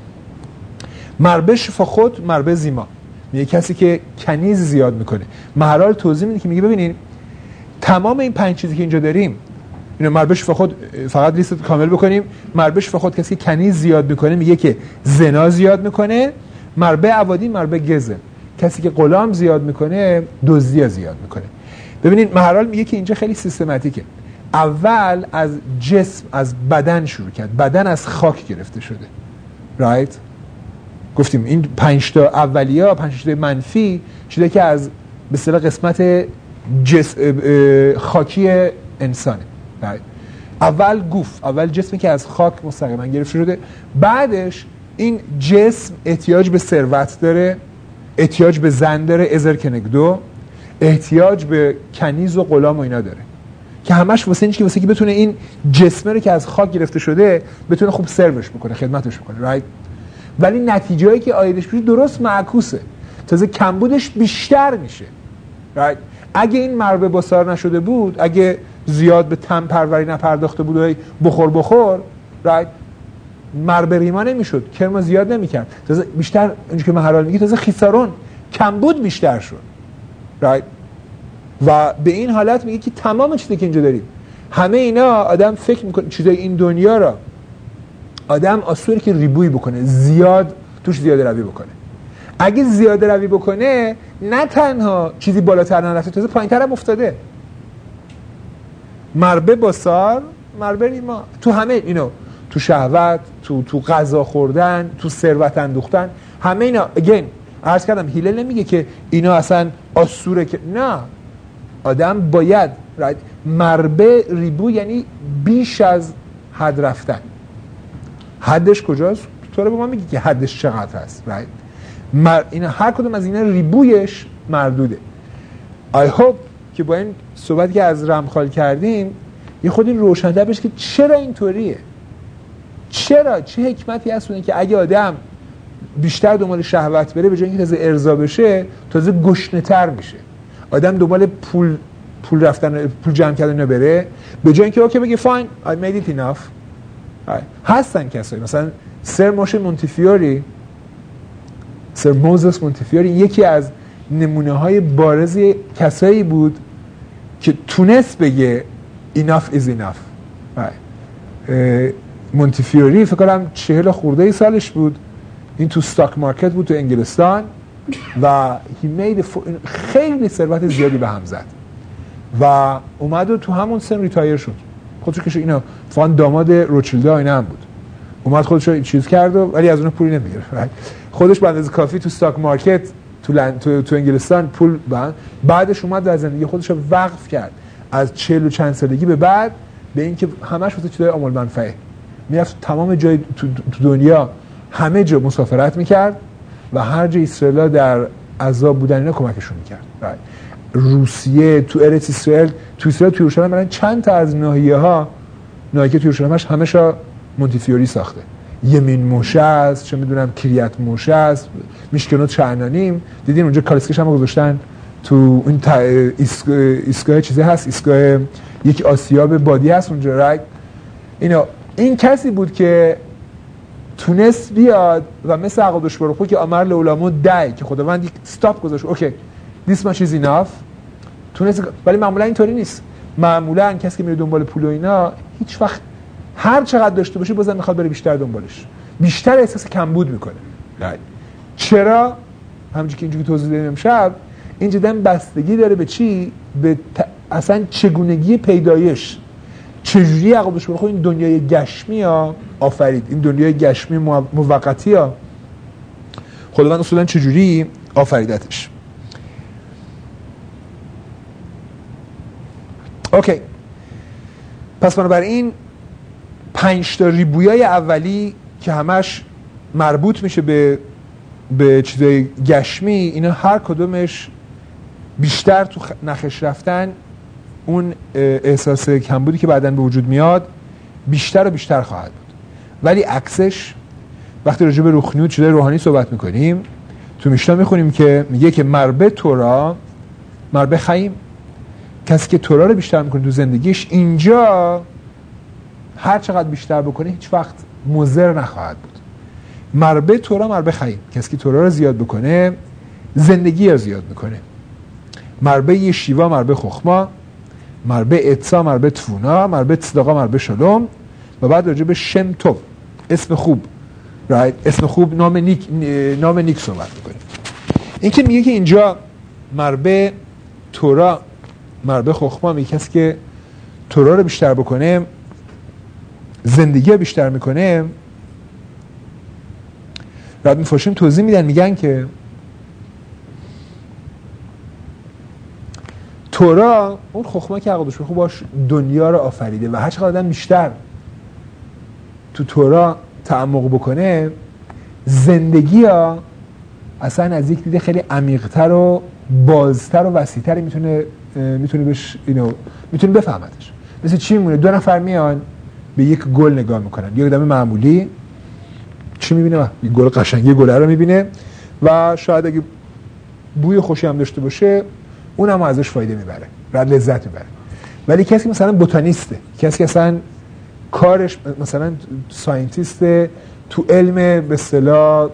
Speaker 1: مربه شفا خود مربه زیما، میگه کسی که کنیز زیاد میکنه. مهرال توضیح میده که میگه ببینین تمام این پنج چیزی که اینجا داریم، اینو مربه شفا خود فقط لیست کامل بکنیم. مربه شفا خود کسی که کنیز زیاد میکنه، میگه که زنا زیاد میکنه. مربه عوادی مربه گزه، کسی که غلام زیاد میکنه دزدی زیاد میکنه. ببینید مهرال میگه که اینجا خیلی سیستماتیکه. اول از جسم، از بدن شروع کرد. بدن از خاک گرفته شده رایت. گفتیم این پنج تا اولیا، پنج تا منفی شده که از به اصطلاح قسمت جس... خاکی انسانه رایت. اول گوف، اول جسمی که از خاک مستقیما گرفته شده. بعدش این جسم احتیاج به ثروت داره، احتیاج به زن داره، ازرکنگدو، احتیاج به کنیز و غلام و اینا داره که همش واسه اینکه واسه که بتونه این جسمه رو که از خاک گرفته شده بتونه خوب سروش بکنه، خدمتش بکنه رایت. ولی نتیجه‌ای که آیدش میشه درست معکوسه، تازه کمبودش بیشتر میشه رایت. اگه این مربه بسار نشده بود، اگه زیاد به تن پروری نپرداخته بود و بخور بخور رایت، مربه ریما نمیشد، کرم زیاد نمیکرد، تازه بیشتر اینجوری که مهرال میگه تازه خیسارون کمبود بیشتر شد رایت. و به این حالت میگه که تمام چیزی که اینجا داریم همه اینا آدم فکر میکنه چیزای این دنیا را آدم آسوره که ریبوی بکنه، زیاد توش زیاده روی بکنه. اگه زیاده روی بکنه نه تنها چیزی بالاتر نرفته، تازه پایینتر هم افتاده. مربه بسار مربه ریما تو همه اینو، تو شهوت، تو تو غذا خوردن، تو ثروت اندوختن، همه اینا. اگین عرض کردم هیلل نمیگه که اینا اصلا آسوره که نه، آدم باید مربه ریبو یعنی بیش از حد رفتن. حدش کجاست؟ تو رو به ما میگی که حدش چقدر هست رایت. مر... اینا هر کدوم از اینا ریبویش مردوده. I hope که با این صحبتی که از رمخال کردیم یه خودی روشن‌تر بشه که چرا اینطوریه، چرا چه حکمتی هست اونه که اگه آدم بیشتر دنبال شهوت بره به جای اینکه تازه ارضا بشه تازه گشنه‌تر میشه. آدم دنبال پول پول رفتن پول جمع کردن بره به جای اینکه اوکی بگه فاین I made it enough. هستن کسایی مثلا سر موشه مونتیفیوری، سر موزس مونتیفیوری یکی از نمونه های بارز کسایی بود که تونست بگه enough is enough. مونتیفیوری فکر کنم چهل خورده سالش بود، این تو ستاک مارکت بود تو انگلستان و he made خیلی ثروت زیادی به هم زد و اومد و تو همون سن ریتایر شد. خودشو که اینا فان داماد روچیلدا اینا هم بود، اومد خودشو چیز کرد و ولی از اونها پولی نمیگیره. خودش به اندازه کافی تو ستاک مارکت تو لن... تو, تو انگلستان پول بند. بعدش اومد از زندگی خودشو وقف کرد از چهل و چند سالگی به بعد به اینکه همش واسه چیزای عامل منفعه میرفت تمام جای تو, تو دنیا همه جا مسافرت میکرد و هر جا اسرائیل در عذاب بودن اینا کمکشون میکرد. روسیه تو ارت اسرائیل تو اسرائیل تو یروشلیم مثلا چند تا از ناحیه ها ناحیه تو یروشلیمش همشا مونتیفیوری ساخته. یمین موشه است، چه میدونم کریت موشه است، میشکنوت شعنانیم. دیدین اونجا کالسکش هم گذاشتن تو این تا... ایسکو... ایسکای چیزی هست، ایسکای یک آسیاب بادی هست اونجا رایت. اینا این کسی بود که تونست بیاد و مثل عقدش برخو که امر لعلمو دای که خداوند یک استاپ گذاشت اوکی this much is enough تونست. ولی معمولا اینطوری نیست. معمولا کسی که میره دنبال پول و اینا هیچ وقت هر چقدر داشته باشه بازم میخواد بره بیشتر دنبالش، بیشتر احساس کمبود میکنه. چرا؟ همونجوری که اینجوری توضیح دادیم امشب، این جدا بستگی داره به چی؟ به ت... اصلا چگونگی پیدایش، چجوری عقبش برخو این دنیای گشمی ها آفرید، این دنیای گشمی موقتی ها خداوند اصولا چجوری آفریدتش. اوکی، پس بنابراین پنج تا ریبویای اولی که همش مربوط میشه به به چیزای گشمی، اینا هر کدومش بیشتر تو نخش رفتن اون احساس کمبودی که بعداً به وجود میاد بیشتر و بیشتر خواهد بود. ولی عکسش وقتی راجع به روحانیت شده روحانی صحبت میکنیم تو میشنا میخونیم که میگه که مربه تورا مربه خیم، کسی که تورا رو بیشتر میکنه تو زندگیش اینجا هر چقدر بیشتر بکنه هیچ وقت مضر نخواهد بود. مربه تورا مربه خیم، کسی که تورا رو زیاد بکنه زندگی رو زیاد میکنه. مربه یشیوا مربه خخما، مربه اتسا مربه تفونا، مربه تصداقا مربه شلوم. و بعد راجع به شم توب اسم خوب right. اسم خوب نام نیک نام نیک صحبت میکنه. این که میگه که اینجا مربه تورا مربه خخما میگه کسی که تورا رو بیشتر بکنه زندگی رو بیشتر میکنه. بعد میفرشیم توضیح میدن میگن که تورا اون خخما که عقدش خوب باش دنیا رو آفریده و هر چقدر آدم بیشتر تو تورا تعمق بکنه زندگی ها اصلا از یک دید خیلی عمیق‌تر و بازتر و وسیع‌تر میتونه میتونه بهش اینو میتونه بفهمتش. مثل چی میمونه؟ دو نفر میان به یک گل نگاه میکنن، یک آدم معمولی چی میبینه؟ یک گل قشنگی گل رو میبینه و شاید اگه بوی خوشی هم داشته باشه اونم ازش فایده میبره، بعد لذت میبره. ولی کسی مثلا بوتانیسته، کسی که اصلا کارش مثلا ساینتیسته تو علم به اصطلاح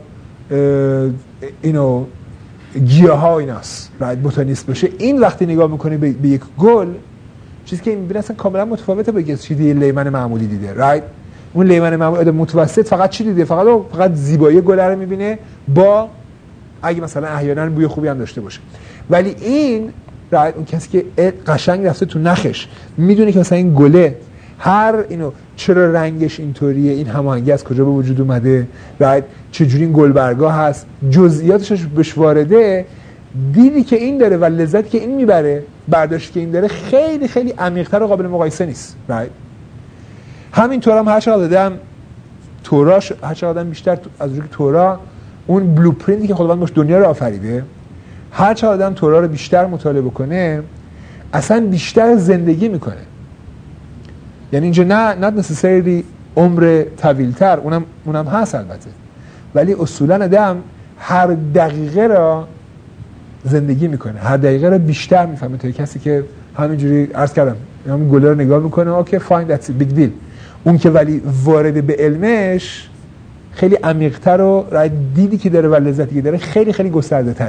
Speaker 1: اینو گیاها و ایناست، بعد بوتانیست باشه، این وقتی نگاه میکنه به, به یک گل چیزی که میبینه اصلا کاملا متفاوته با چیزی که لیمن معمولی دیده. رایت اون لیمن معمولی متوسط فقط چی دیده؟ فقط فقط زیبایی گل رو میبینه با اگه مثلا احیانا بوی خوبی هم داشته باشه. ولی این رایت اون کسی که قشنگ رفته تو نخش میدونه که مثلا این گله هر اینو چرا رنگش اینطوریه، این هماهنگی از کجا به وجود اومده، بعد چجوری این گلبرگا هست، جزئیاتش بهش وارده، دیدی که این داره و لذتی که این میبره، برداشتی که این داره خیلی خیلی عمیق‌تر و قابل مقایسه نیست. right. همینطور هم هر چقدر آدم توراش هر چقدر آدم بیشتر از روی تورا اون بلوپرینتی که خداوند باش دنیا رو آفریده، هر چقدر آدم تورا رو بیشتر مطالعه بکنه اصلا بیشتر زندگی میکنه. یعنی اینجا نه نه necessarily عمر طویلتر، اونم اونم هست البته، ولی اصولا آدم هر دقیقه را زندگی میکنه، هر دقیقه را بیشتر میفهمه تا کسی که همینجوری عرض کردم همین گله رو نگاه میکنه اوکی فاین دتس بیگ دیل. اون که ولی وارد به علمش خیلی عمیق‌تر و دیدی که داره و لذتی که داره خیلی خیلی گسترده‌تره.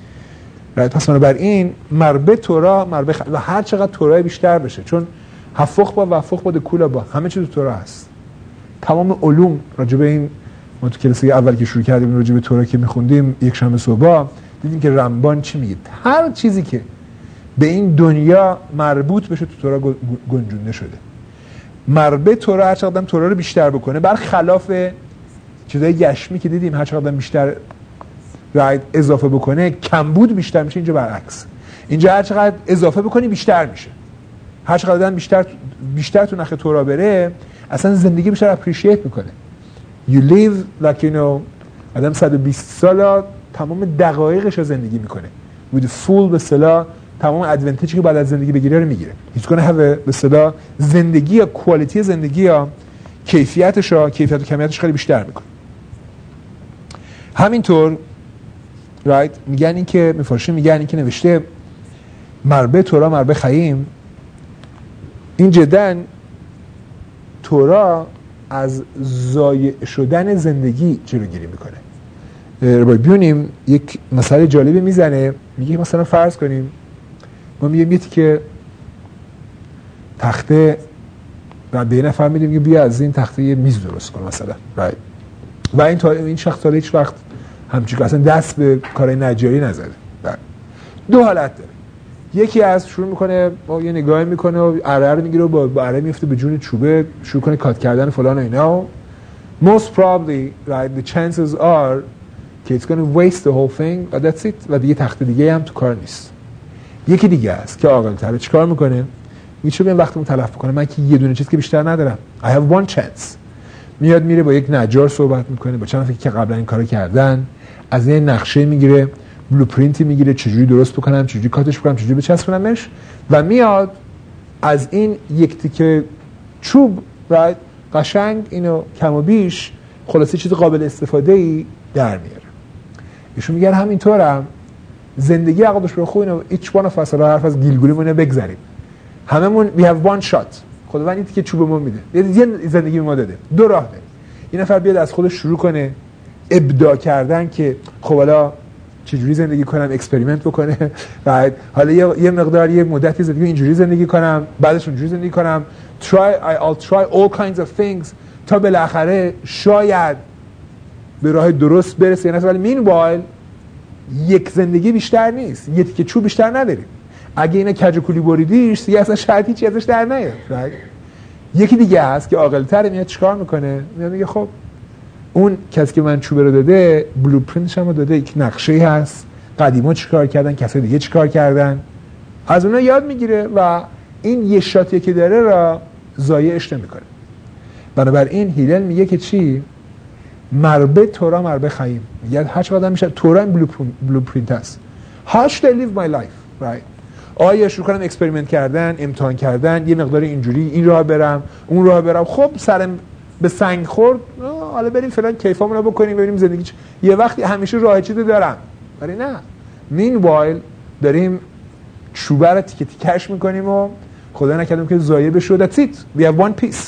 Speaker 1: پس بنابراین مربه تورا مربه خ... و هر چقدر تورای بیشتر بشه، چون حفخ با و حفخ با دکولا با همه چیز تو تورا هست. تمام علوم راجع به این ما تو کلاس اول که شروع کردیم راجع به تورا که میخوندیم یک شنبه صبح دیدیم که رمبان چی میگه، هر چیزی که به این دنیا مربوط بشه تو تورا گنجونده شده. مربه تورا هر چقدر تورا رو بیشتر بکنه برخلاف چیزای گشمی که دیدیم هر چقدر بیشتر راید اضافه بکنه کمبود بیشتر میشه. اینجا برعکس، اینجا هر چقدر اضافه بکنی بیشتر میشه. هر چقدر آدم بیشتر بیشتر تو نخ تورا بره اصلا زندگی بیشتر اپریشیت میکنه. you live like you know آدم صد و بیست سال تمام دقایقش رو زندگی میکنه with full به اصطلاح تمام ادوانتیجی که بعد از زندگی بگیره رو میگیره. he's gonna have a به اصطلاح زندگی یا کوالیتی زندگی یا کیفیتش رو کیفیت و کمیتش خیلی بیشتر میکنه. همینطور رایت right. میگن این که مفارشی میگن این که نوشته مربه تورا مربه خیم، این جدن تورا از ضایع شدن زندگی جلوگیری میکنه. ربای بیونیم یک مسئله جالبی میزنه، میگه مثلا فرض کنیم ما میگیم یه تیکه تخته و به یه نفر میدیم که بیا از این تخته یه میز درست کن مثلا right. و این تا این شخص تا هیچ وقت همچین که اصلا دست به کارهای نجاری نزده. دو حالت داره، یکی از شروع میکنه با یه نگاهی میکنه و اره رو میگیره و با, با اره میفته به جون چوبه شروع کنه کات کردن فلان و اینا. most probably right the chances are که it's gonna waste the whole thing but that's it و دیگه تخت دیگه هم تو کار نیست. یکی دیگه است که عاقل‌تره چیکار میکنه؟ میگه چه بیام وقتمو تلف کنم، من که یه دونه چیز که بیشتر ندارم I have one chance. میاد میره با یک نجار صحبت میکنه، با چند نفر که قبلا این کارو کردن، از این نقشه میگیره بلوپرینتی میگیره چجوری درست بکنم، چجوری کاتش بکنم، چجوری بچسبونمش و میاد از این یک تیکه چوب رایت قشنگ اینو کم و بیش خلاصه چیز قابل استفاده ای در میاره. ایشون میگه همینطورم زندگی عقدش رو خوب اینو each one of us، حرف از گیلگولیمونه بگذاریم، هممون we have one shot، خداوند این تیکه چوبمون میده، یه زندگی ما داده، دو راه داره. این نفر بیاد از خودش شروع کنه ابداع کردن که خب حالا چجوری زندگی کنم، اکسپریمنت بکنه، بعد حالا یه, یه مقدار یه مدتی زندگی اینجوری زندگی کنم، بعدش اونجوری زندگی کنم، try I'll try all kinds of things تا بالاخره شاید به راه درست برسه. یعنی ولی meanwhile یک زندگی بیشتر نیست، یه تیکه چوب بیشتر نداریم. اگه اینا کج و کولی بریدیش دیگه اصلا شاید هیچی ازش در نیاد. یکی دیگه هست که عاقل‌تره، میاد چیکار میکنه؟ میاد میگه خب اون کسی که من چوبه رو داده بلوپرینتش هم داده، یک نقشه‌ای هست، قدیما چیکار کردن، کسای دیگه چیکار کردن، از اونها یاد میگیره و این یه شاتیه که داره را ضایعش نمیکنه. بنابراین هیلل میگه که چی؟ مربه تورا مربه خیم، میگه هر چقدر میشه تورا این بلوپرینت هست. How should I live my life, right؟ آیا شروع کنم اکسپریمنت کردن، امتحان کردن، یه مقدار اینجوری این راه برم اون راه برم، خب سرم به سنگ خورد، حالا بریم فلان کیفامون رو بکنیم ببینیم زندگی چه. یه وقتی همیشه راه چیزی دارم، ولی نه، meanwhile داریم چوبه رو تیکه تیکش میکنیم و خدا نکردم که ضایع بشه. That's it, we have one piece.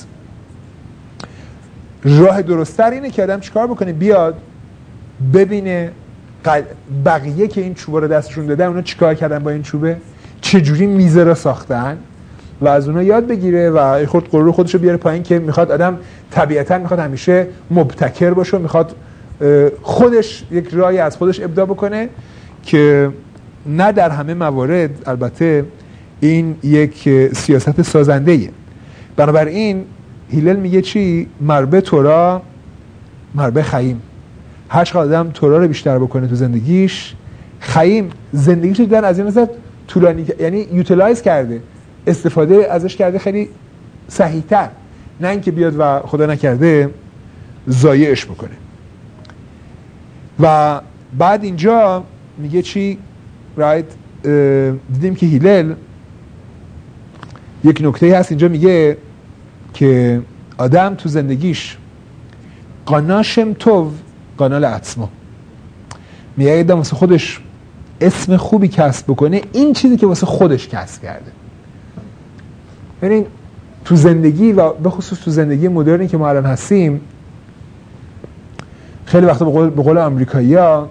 Speaker 1: راه درست‌تر اینه که آدم چیکار بکنه؟ بیاد ببینه بقیه که این چوبه رو دستشون دادن اونا چیکار کردن با این چوبه، چجوری میزه رو ساختن و از اونا یاد بگیره و خود غرور خودشو بیاره پایین که میخواد آدم طبیعتاً میخواد همیشه مبتکر باشه، میخواد خودش یک راهی از خودش ابداع بکنه که نه در همه موارد البته این یک سیاست سازنده‌ایه. بنابراین هیلل میگه چی؟ مربه تورا مربه خیم. هر چقدر آدم تورا رو بیشتر بکنه تو زندگیش، خیم زندگیش رو دیدن از این نظر طولانی، یعنی یوتیلایز کرده، استفاده ازش کرده خیلی صحیح‌تر، نه اینکه بیاد و خدا نکرده ضایعش بکنه. و بعد اینجا میگه چی؟ رایت دیدیم که هیلل یک نکته هست اینجا، میگه که آدم تو زندگیش قناشم توو قنال عطمو، میگه اگه آدم واسه خودش اسم خوبی کسب بکنه، این چیزی که واسه خودش کسب کرده. یعنی تو زندگی و به خصوص تو زندگی مدرنی که ما الان هستیم، خیلی وقتا به قول, به قول امریکایی‌ها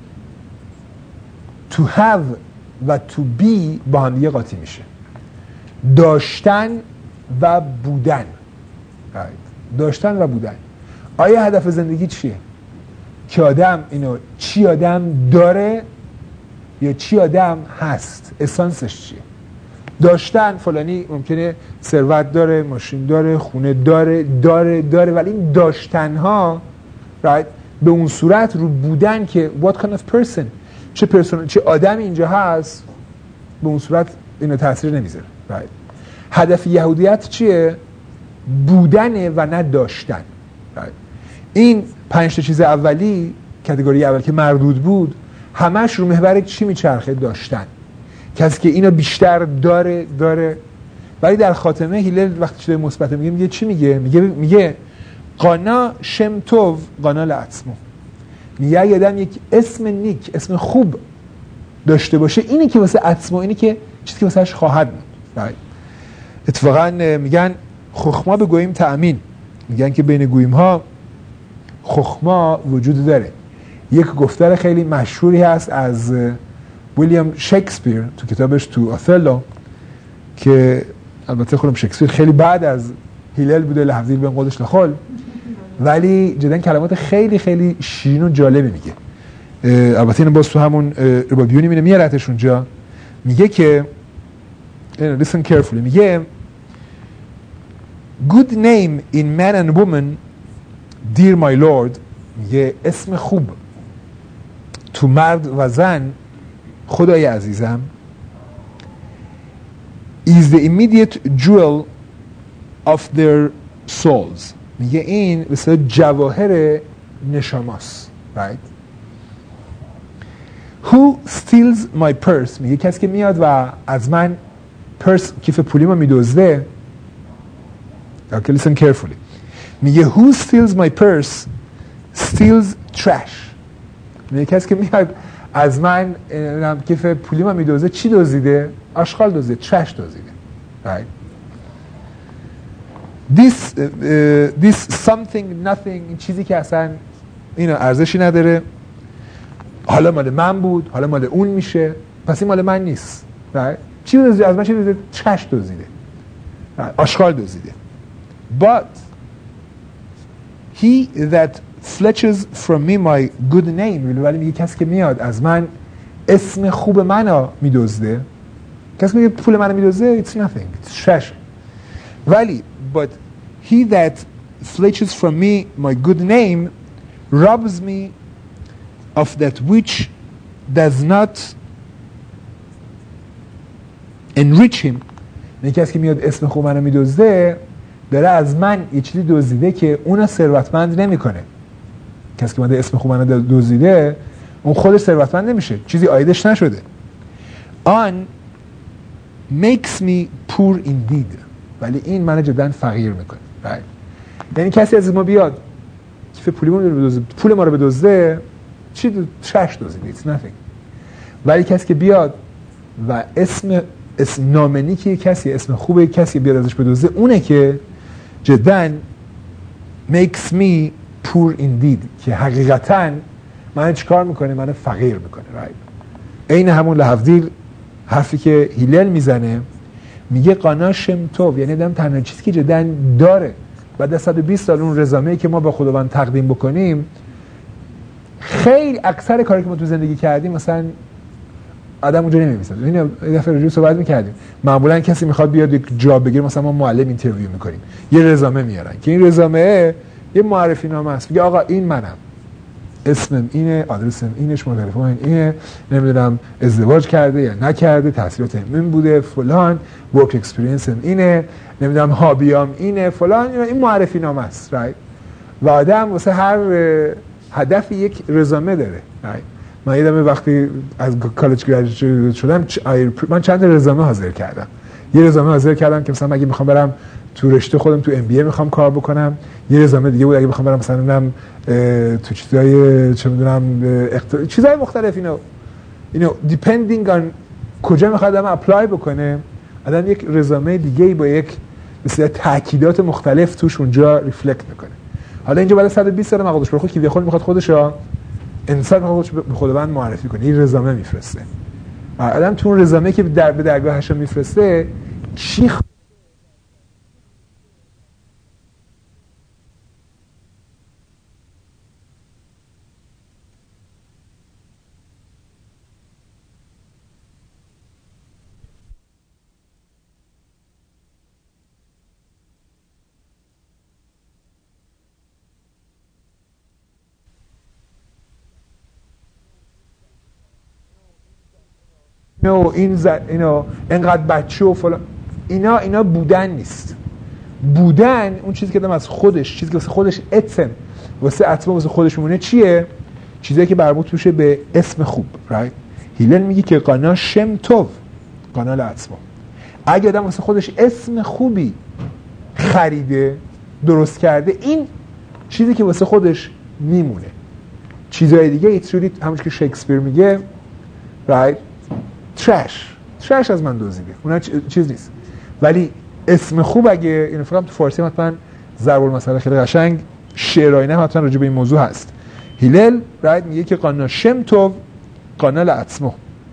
Speaker 1: to have و to be با هم دیگه قاطی میشه. داشتن و بودن، داشتن و بودن. آیا هدف زندگی چیه؟ که آدم اینو چی آدم داره یا چی آدم هست، اسانسش چیه؟ داشتن فلانی ممکنه ثروت داره، ماشین داره، خونه داره داره داره ولی این داشتنها right به اون صورت رو بودن که what kind of person، چه پرسون چه آدم اینجا هست، به اون صورت اینو تاثیر نمیذاره. right. هدف یهودیت چیه؟ بودنه و نه داشتن. right. این پنج تا چیز اولی، کاتگوری اول که مردود بود، همش رو محور چی میچرخه؟ داشتن. کسی که اینو بیشتر داره داره. ولی در خاتمه هیلل وقتی چیز مثبت میگه میگه چی میگه؟ میگه میگه قانا شم توو قانا لعطمو. میگه اگه آدم یک اسم نیک، اسم خوب داشته باشه، اینی که واسه عطمو، اینی که چیزی که واسهش خواهد بود. اتفاقا میگن خخما به گویم تأمین، میگن که بین گویم ها خخما وجود داره. یک گفتار خیلی مشهوری هست از ویلیام شکسپیر تو کتابش تو آثلو، که البته خودم شکسپیر خیلی بعد از هیلل بوده، لحظه‌ای بین قدش لخال، ولی جدا کلمات خیلی خیلی شیرین و جالبی میگه. البته اینو باز تو همون ربابیونی میینه میارتش اونجا، میگه که listen carefully، میگه good name in man and woman dear my lord، میگه اسم خوب تو مرد و زن خدای عزیزم is the immediate jewel of their souls، میگه این مثل جواهر نشاماست. right. Who steals my purse؟ میگه کسی که میاد و از من پرس کیف پولیمو میدزده. Okay, listen carefully. میگه who steals my purse steals trash. میگه کسی که میاد از من کیف پولیمو میدزده چی دزدیده؟ آشغال دزدیده، trash دزدیده. Right? This uh, uh, this something nothing، این چیزی که اصلا اینو ارزشی نداره، حالا مال من بود، حالا مال اون میشه، پس این مال من نیست. right? چی دزدیده؟ از من چی دزدیده؟ trash دزدیده، right? آشغال دزدیده. But he that fletches from me my good name، ولی میگه کسی که میاد از من اسم خوب منو میدزده، کسی که میگه پول منو میدزده it's nothing، it's trash. ولی but he that fletches from me my good name robs me of that which does not enrich him. یعنی کسی که میاد اسم خوب منو میدزده داره از من یه چیزی دزدیده که اونو ثروتمند نمیکنه. کسی که میاد اسم خوب منو دزدیده اون خودش ثروتمند نمیشه، چیزی عایدش نشده. On makes me poor indeed، ولی این منو جدا فقیر میکنه. right? یعنی کسی از ما بیاد کیف پولیمو بدزده، پول ما رو بدزده، چی دو چش دزدیده، it's nothing. ولی کسی که بیاد و اسم اسم نامنیکی کسی، اسم خوبه کسی بیاد ازش بدزده، اونه که جدا makes me poor indeed، که حقیقتا من چیکار میکنه؟ منو فقیر میکنه. right? این همون لحظیل حرفی که هیلل میزنه، میگه قانا شم توب، یعنی دم تنها چیزی که جدا داره بعد از صد و بیست سال اون رزومه‌ای که ما با خداوند تقدیم بکنیم، خیلی اکثر کاری که ما تو زندگی کردیم مثلا آدم اونجا نمی‌نویسه. این یه دفعه راجع صحبت می‌کردیم، معمولا کسی میخواد بیاد یک جاب بگیره، مثلا ما معلم اینترویو می‌کنیم، یه رزومه میارن که این رزومه یه معرفی نامه است، میگه آقا این منم، اسمم اینه، آدرسم اینه، شماره تلفن اینه، نمیدونم ازدواج کرده یا نکرده، تحصیلاتم این بوده، فلان، ورک اکسپریانسم اینه، نمیدونم هابیام اینه، فلان. این معرفی نامه است. right? و آدم واسه هر هدفی یک رزومه داره. right? من یادمه وقتی از کالج گریجویت شدم من چند تا رزومه حاضر کردم. یه رزومه حاضر کردم که مثلا اگه میخوام برم تو رشته خودم تو ام بی ای میخوام کار بکنم، یه رزومه دیگه بود اگه میخوام برم مثلا نم تو چیزای چه میدونم اختر... چیزای مختلف، اینو اینو دیپندینگ آن کجا میخواد آدم اپلای بکنه، آدم یک رزومه دیگه با یک مثلا تاکیدات مختلف توش اونجا ریفلکت میکنه. حالا اینجا بعد از صد و بیست سال مقدش بر خود که خود میخواد خودش انسان خودش به خداوند معرفی کنه، این رزومه میفرسته. آدم تو اون رزومه که در به درگاهش میفرسته چی خ... نو این ز... اینو انقدر بچه و فلان، اینا اینا بودن نیست. بودن اون چیزی که دم از خودش، چیزی که واسه خودش اتم واسه اتم واسه خودش مونه چیه؟ چیزی که مربوط میشه به اسم خوب. right? هیلل میگه که قانا شم توب، قانا لعصما، اگه آدم واسه خودش اسم خوبی خریده درست کرده، این چیزی که واسه خودش میمونه. چیزای دیگه ایترولی همونش که شکسپیر میگه right? ترش ترش از من دزدیده، اونها چیز نیست. ولی اسم خوب اگه اینو فکرم تو فارسی حتما ضرب المثل خیلی قشنگ شعرانه حتما راجع به این موضوع هست. هیلل رایت میگه که قانا شم تو قانا لعصمو.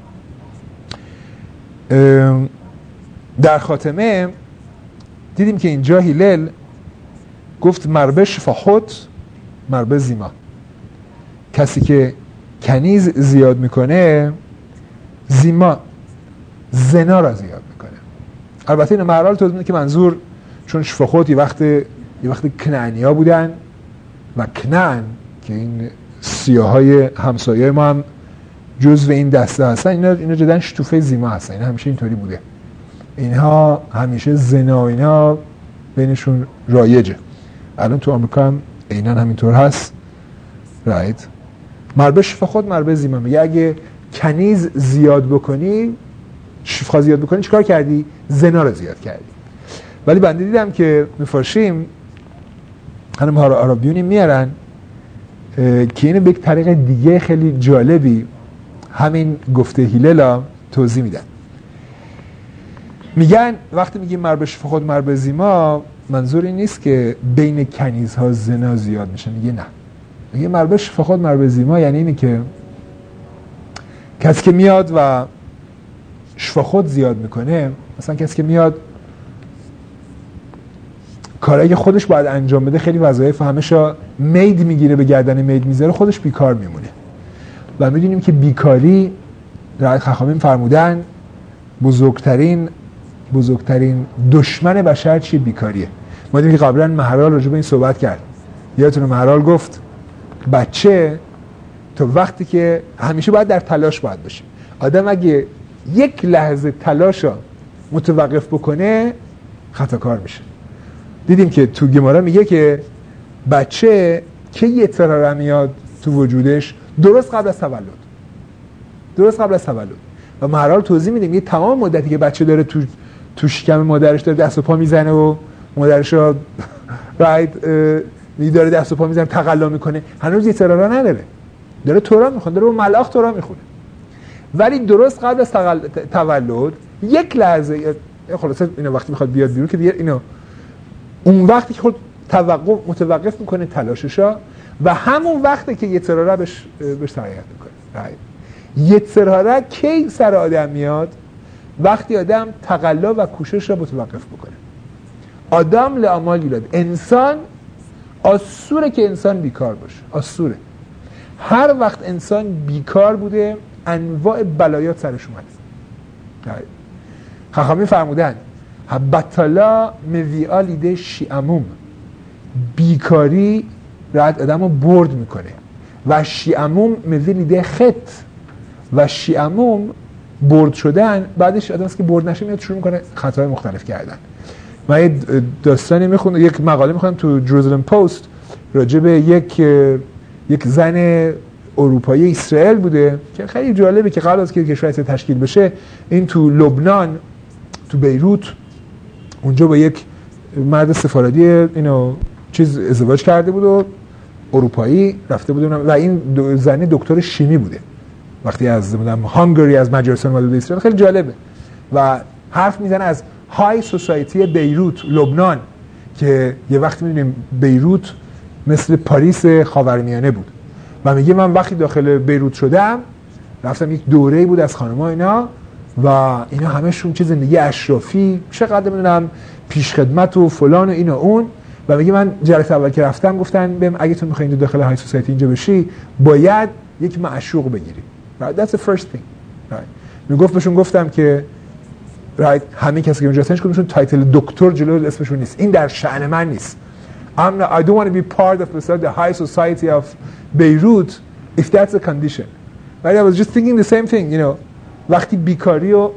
Speaker 1: در خاتمه دیدیم که اینجا هیلل گفت مربه شفاخت مربه زیما، کسی که کنیز زیاد میکنه زیما زنا را زیاد میکنه. البته این مرحله توضیح میده که منظور چون شفاخت یه وقت یه وقت کنعانیا بودن و کنعان که این سیاهای همسایه ما هم جزو این دسته هستن، اینا اینا جدن شتوفه زیما هستن، اینا همیشه اینطوری بوده، اینها همیشه زنا و اینا بینشون رایجه. الان تو آمریکا هم عیناً همینطور هست. رایت مربه شفاخت مربه زیما، میگه اگه کنیز زیاد بکنی، شفقا زیاد بکنی، چیکار کردی؟ زنا رو زیاد کردی. ولی بنده دیدم که میفرشیم خانم عربیونی میارن که اینو به یک طریق دیگه خیلی جالبی همین گفته هیللا توضیح میدن. میگن وقتی میگیم مر به شفا خود مر به زیما، منظور این نیست که بین کنیزها زنا زیاد میشه. میگه نه، میگه مر به شفا خود مر به زیما یعنی اینه که کسی که میاد و شفا خود زیاد میکنه، مثلا کسی که میاد کارایی که خودش باید انجام بده، خیلی وظایف همشا مید میگیره به گردن مید میذاره، خودش بیکار میمونه. و میدونیم که بیکاری رعایت خخامین فرمودن بزرگترین بزرگترین دشمن بشر چیه؟ بیکاریه. ما دیدیم که قبلا مهرال راجع به این صحبت کرد. یادتونه مهرال گفت بچه تا وقتی که همیشه باید در تلاش باید باشه. آدم اگه یک لحظه تلاشا متوقف بکنه خطاکار میشه. دیدیم که تو گمارا میگه که بچه که یه تراره میاد تو وجودش درست قبل از تولد، درست قبل از تولد. و مهرال توضیح میده، میگه تمام مدتی که بچه داره تو تو شکم مادرش داره دست و پا میزنه و مادرش رو رایت داره دست و پا میزنه تقلا میکنه، هنوز یه تراره نداره، داره تورا میخونه، داره با ملاخ تورا میخونه. ولی درست قبل از تولد یک لحظه، خلاصه اینو وقتی میخواد بیاد بیرون که دیگه اینو اون وقتی که خود توقف متوقف میکنه تلاششا و همون وقتی که یه تراره بهش بهش سرایت میکنه. یه تراره کی سر آدم میاد؟ وقتی آدم تقلا و کوشش را متوقف بکنه. آدم لعمال یولد، انسان آسوره که انسان بیکار باشه، آسوره. هر وقت انسان بیکار بوده انواع بلایات سرش اومده. خخامی فرمودن بطلا مویعا لیده شیعموم، بیکاری رعد آدم رو برد میکنه و شیعموم موی لیده خط، و شیعموم برد شدن بعدش آدم است که برد نشه میاد شروع میکنه خطاهای مختلف کردن. من یه داستانی میخونم، یک مقاله میخونم تو جروزالم پست راجع به یک یک زن اروپایی اسرائیل بوده که خیلی جالبه که قبل از که کشور تشکیل بشه این تو لبنان تو بیروت اونجا با یک مرد سفارتی اینو چیز ازدواج کرده بود و اروپایی رفته بود و این دو زنی دکتر شیمی بوده. وقتی از مثلا هنگری از مجارستان اومده به اسرائیل خیلی جالبه و حرف میزنه از های سوسایتی بیروت لبنان که یه وقتی می‌بینیم بیروت مثل پاریس خاورمیانه بود و میگه من وقتی داخل بیروت شدم رفتم یک دوره‌ای بود از خانم‌ها اینا و اینا همشون چه زندگی اشرافی، چقدر میدونم پیش خدمت و فلان و این و اون. و میگه من جلسه اول که رفتم گفتن بهم اگه تو می‌خوای اینجا داخل های سوسایتی اینجا بشی باید یک معشوق بگیری. Right? That's the first thing. Right. میگفت بهشون گفتم که right, همه کسی که اونجا هستن کدومشون تایتل دکتر جلو اسمشون نیست. این در شأن من نیست. I'm not, I don't want to be part of the high society of Beirut if that's a condition. Right? I was just thinking the same thing, you know. وقتی بیکاری و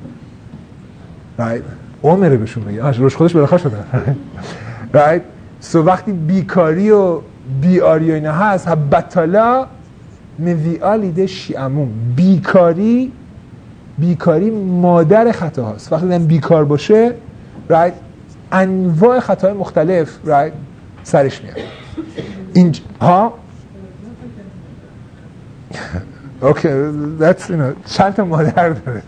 Speaker 1: right, عمره بهشون میگه. آش روش خودش بالاخره شدن. right? So وقتی بیکاری و بیاری و اینا هست، بطلا مویعا لیده شیعموم، بیکاری بیکاری مادر خطا هست. وقتی آدم بیکار باشه right, انواع خطاهای مختلف right, سرش میاد. این ها اوکی that's you know چند تا مادر داره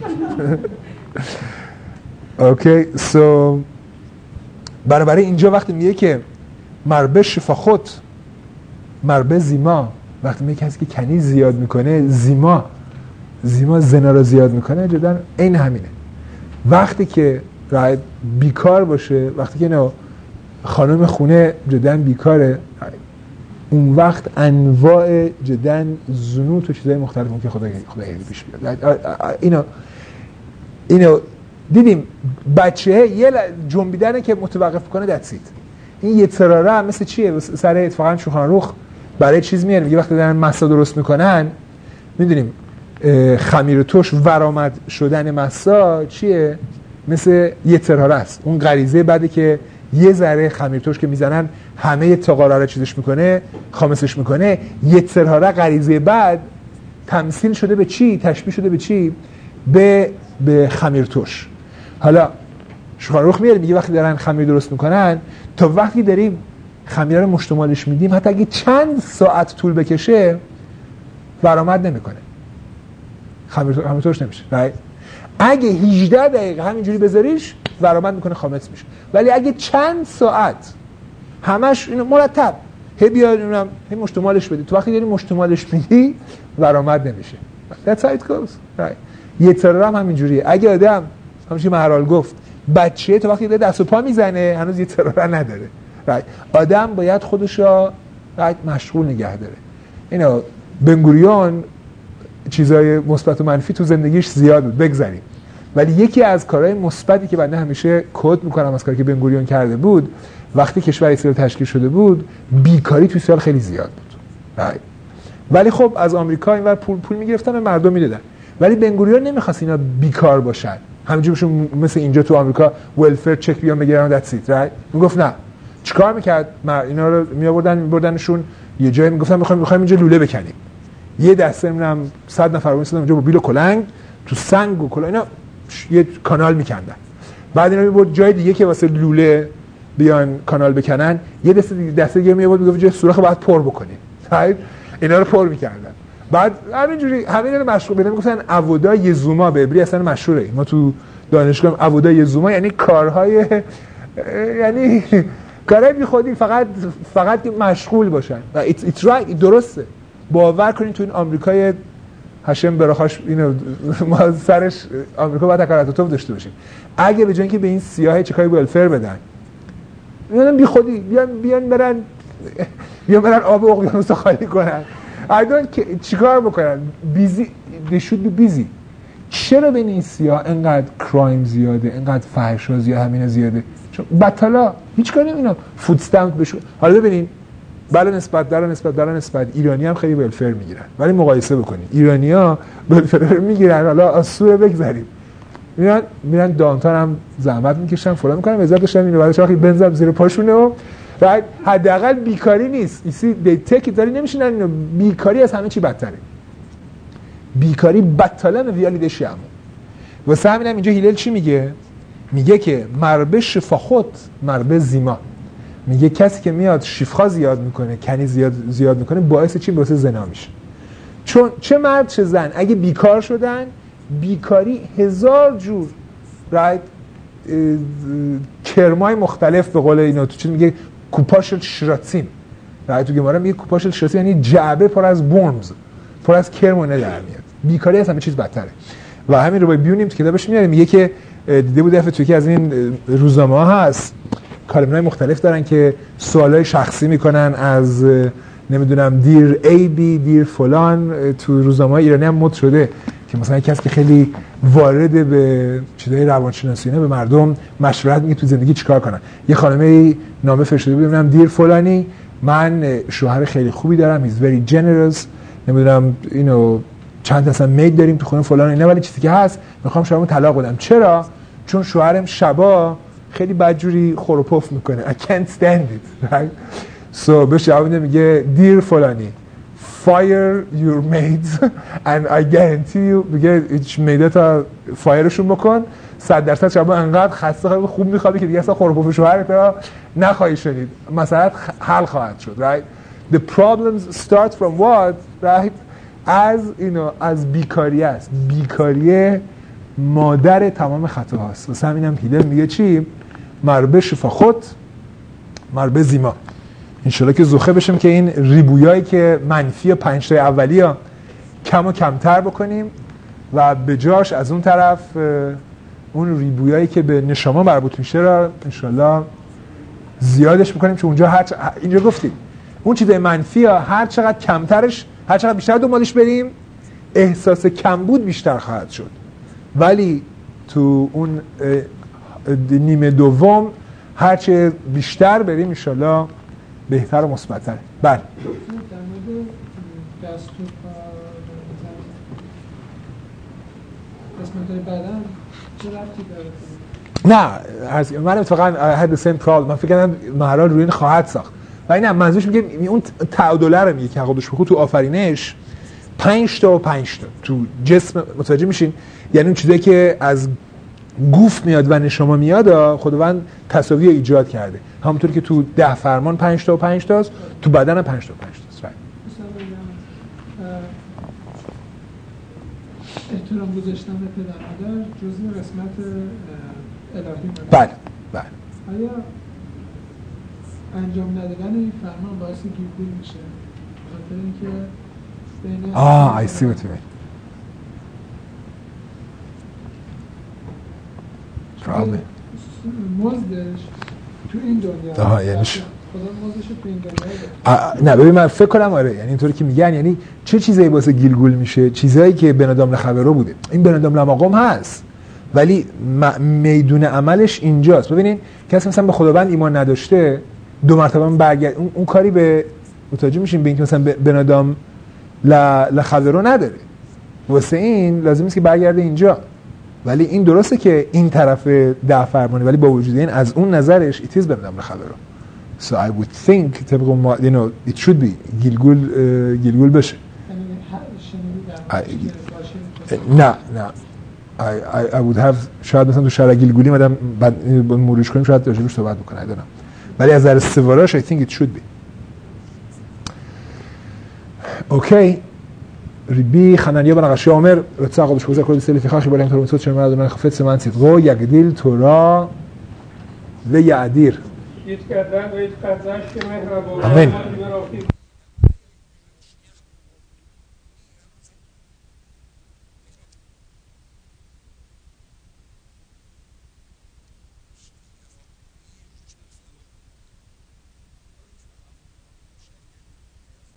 Speaker 1: اوکی سو برابر اینجا وقتی میگه که مربه شفا خود مربه زیما، وقتی میگه کسی که کنیز زیاد میکنه زیما زیما زنا رو زیاد میکنه، جدا این همینه. وقتی که رعایت بیکار باشه، وقتی که نه خانم خونه جدا بیکاره، اون وقت انواع جدا زنوت و چیزهای مختلف که خدا خدا یعنی پیش بیاد. اینو اینو دیدیم بچه یه جنبیدنه که متوقف کنه دتسید. این یه تراره هم مثل چیه؟ سر اتفاقا شوخان روخ برای چیز میاره، میگه وقتی دارن مسا درست میکنن میدونیم خمیر توش ورآمد شدن مسا چیه؟ مثل یه تراره است. اون غریزه بعدی که یه ذره خمیر توش که میزنن همه تقارا رو چیزش میکنه، خامسش میکنه. یه تراره غریزه بعد تمثیل شده به چی؟ تشبیه شده به چی؟ به به خمیرتوش. حالا شاهرخ میاره میگه وقتی دارن خمیر درست میکنن تا وقتی داریم خمیر رو مشتمالش میدیم حتی اگه چند ساعت طول بکشه برآمد نمیکنه، خمیر خمیرتوش نمیشه. right? اگه هجده دقیقه همینجوری بذاریش برآمد میکنه، خامس میشه. ولی اگه چند ساعت همش اینو مرتب هی بیاد اونم هی مشتمالش بدی، تو وقتی داری مشتمالش میدی برآمد نمیشه. That's how it goes. right? یه ترور هم همینجوریه. اگه آدم همونجوری مهرال گفت بچه تو وقتی داره دست و پا میزنه هنوز یه ترور نداره. right? آدم باید خودش را right مشغول نگه داره. اینا بنگوریون چیزای مثبت و منفی تو زندگیش زیاد بود، بگذاریم. ولی یکی از کارهای مثبتی که بنده همیشه کد میکنم از کاری که بنگوریون کرده بود، وقتی کشور اسرائیل تشکیل شده بود بیکاری تو سال خیلی زیاد بود. right. ولی خب از آمریکا اینور پول پول میگرفتن و مردم میدادن، ولی بنگوریون نمیخواست اینا بیکار باشن، همینجوریشون مثل اینجا تو آمریکا ولفر چک بیان بگیرن و دتس ایت. right. میگفت نه، چیکار میکرد؟ اینا رو میآوردن میبردنشون یه جایی، میگفتن میخوایم میخوایم اینجا لوله بکنیم، یه دسته میرم صد نفر رو میسادن اونجا با بیل و کلنگ تو سنگ و کلا اینا یه کانال میکندن، بعد اینا میبرد جای دیگه که واسه لوله بیان کانال بکنن، یه دسته دیگه دسته دیگه میآورد میگفت جای سوراخ باید پر بکنیم. right. اینا رو پر میکردن. بعد همینجوری همین رو مشغول بدن. میگفتن عودا یزوما به عبری اصلا مشهوره، ما تو دانشگاه عودا یزوما یعنی کارهای یعنی کارهای بی خودی، فقط فقط مشغول باشن. و it's, it's right. درسته. باور کنین تو این آمریکای هاشم براخاش اینو ما سرش آمریکا باید تکراتوف داشته باشیم. اگه به جای اینکه به این سیاه چکای ولفر بدن میان بی خودی بیان بیان برن بیان برن آب اقیانوس خالی کنن، اردوان که چیکار بکنن؟ بیزی they should be busy. چرا بین این سیاه اینقدر کرایم زیاده، اینقدر فحشا زیاده، همین زیاده؟ چون بطلا هیچ کاری نمیدونم فود استامپ بشه. حالا ببینین بالا نسبت در نسبت در نسبت ایرانی هم خیلی ولفر میگیرن، ولی مقایسه بکنید ایرانی‌ها ولفر میگیرن، حالا از سوره بگذریم، میرن میرن دانتان هم زحمت میکشن فلان میکنن، عزت داشتن اینو بعدش آخه بنزم زیر پاشونه و بعد حداقل بیکاری نیست. ایسی دی تک داری نمیشینن اینو، بیکاری از همه چی بدتره. بیکاری بدتلن ویالیده شیعه. واسه همینم اینجا هیلل چی میگه؟ میگه که مربه شفاخت مربه زیما، میگه کسی که میاد شفخا زیاد میکنه، کنی زیاد زیاد میکنه، باعث چی؟ باعث زنا میشه. چون چه مرد چه زن اگه بیکار شدن، بیکاری هزار جور رایت کرمای مختلف به قول اینا تو چی میگه کوپاشل شراتسین، رایت تو گمارا میگه کوپاشل شراتسین یعنی جعبه پر از بورمز، پر از کرمونه در میاد. بیکاری از همه چیز بدتره. و همین رو با بیونیم تو کتابش میاره، میگه که دیده بود دفعه توی که از این روزنامه ها هست کالمنای مختلف دارن که سوالای شخصی میکنن از نمیدونم دیر ای بی دیر فلان، تو روزنامه‌های ایرانی هم مد شده که مثلا کسی که خیلی وارد به چیزای روانشناسی به مردم مشورت میگه تو زندگی چیکار کنن. یه خانمی نامه فرستاده بود نمیدونم دیر فلانی من شوهر خیلی خوبی دارم، he's very generous، نمیدونم اینو چند تا اصلا میل داریم تو خونه فلان اینا، ولی چیزی که هست میخوام شوهرمو طلاق بدم. چرا؟ چون شوهرم شبا خیلی بدجوری خور و پف میکنه. I can't stand it. right? So بهش جواب میده میگه دیر فلانی fire your maids and I guarantee you میگه میده تا فایرشون بکن، صد درصد شبا انقدر خسته خوب میخوابی که دیگه اصلا خور و پف شوهرت را نخواهی شنید، مسئله حل خواهد شد. right? The problems start from what? right? از اینو از بیکاری است. بیکاری مادر تمام خطاهاست. واسه همینم هیلل میگه چی؟ مربه شفا خود مربه زیما. انشالله که زوخه بشیم که این ریبویایی که منفی پنج تای اولی ها کم و کمتر بکنیم و به جاش از اون طرف اون ریبویایی که به نشاما مربوط میشه را انشالله زیادش بکنیم، چون اونجا هر چ... اینجا گفتیم اون چیزای منفی ها هر چقدر کمترش هر چقدر بیشتر دنبالش بریم احساس کمبود بیشتر خواهد شد، ولی تو اون نیمه دوم هرچه بیشتر بریم انشالله بهتر و مثبت‌تر. بله.
Speaker 2: در مورد دستور قسمت‌های بدن چه ربطی داره؟
Speaker 1: نه از من اتفاقا I had the same problem. من فکر کنم مهرال روی این خواهد ساخت. ولی نه منظورش میگه اون تعادله رو میگه که خودش بخو تو آفرینش پنج تا و پنج تا تو جسم متوجه میشین؟ یعنی اون چیزایی که از گوف میاد و نشما میاد خداوند تساوی ایجاد کرده، همونطور که تو ده فرمان پنج تا و پنج تاست، تو بدن هم پنج تا و پنج تاست.
Speaker 2: احترام گذاشتن به پدر مادر جزء قسمت الهی بود.
Speaker 1: بله بله.
Speaker 2: آیا انجام ندادن این فرمان باعث گیرگیر میشه؟ خاطر اینکه بین
Speaker 1: آه I see what you mean. Probably.
Speaker 2: مزدش تو این دنیا.
Speaker 1: آها یعنی ش...
Speaker 2: خدا مزدش تو این دنیا.
Speaker 1: نه ببین من فکر کنم آره، یعنی اینطوری که میگن یعنی چه چیزایی واسه گیلگول میشه؟ چیزایی که بنادم لخبرو بوده. این بنادم لماقم هست ولی م... میدون عملش اینجاست. ببینین کسی مثلا به خداوند ایمان نداشته دو مرتبه برگرد اون, اون کاری به متوجه میشین به اینکه مثلا بنادم ل... لخبرو نداره. واسه این لازم است که برگرده اینجا. ولی این درسته که این طرف ده فرمانه ولی با وجود این از اون نظرش it is بنادم لخبرو. So I would think طبق ما you know it should be گیلگول گیلگول بشه. نه نه I, I, I would have شاید مثلا تو شرع گیلگولی مدام بعد مروش کنیم شاید راجبش صحبت بکنه دارم. ولی از نظر استواراش I think it should be. Okay. ריבי חנניה בן הרש"י אומר רצה הקדוש ברוך הוא כל ישראל לפיכך יבוא להם תורה ומצוות שאומר אדוני חפץ למען צדקו יגדיל תורה ויאדיר.
Speaker 5: יתקדש ויתקדש שמך רבו.
Speaker 1: אמן.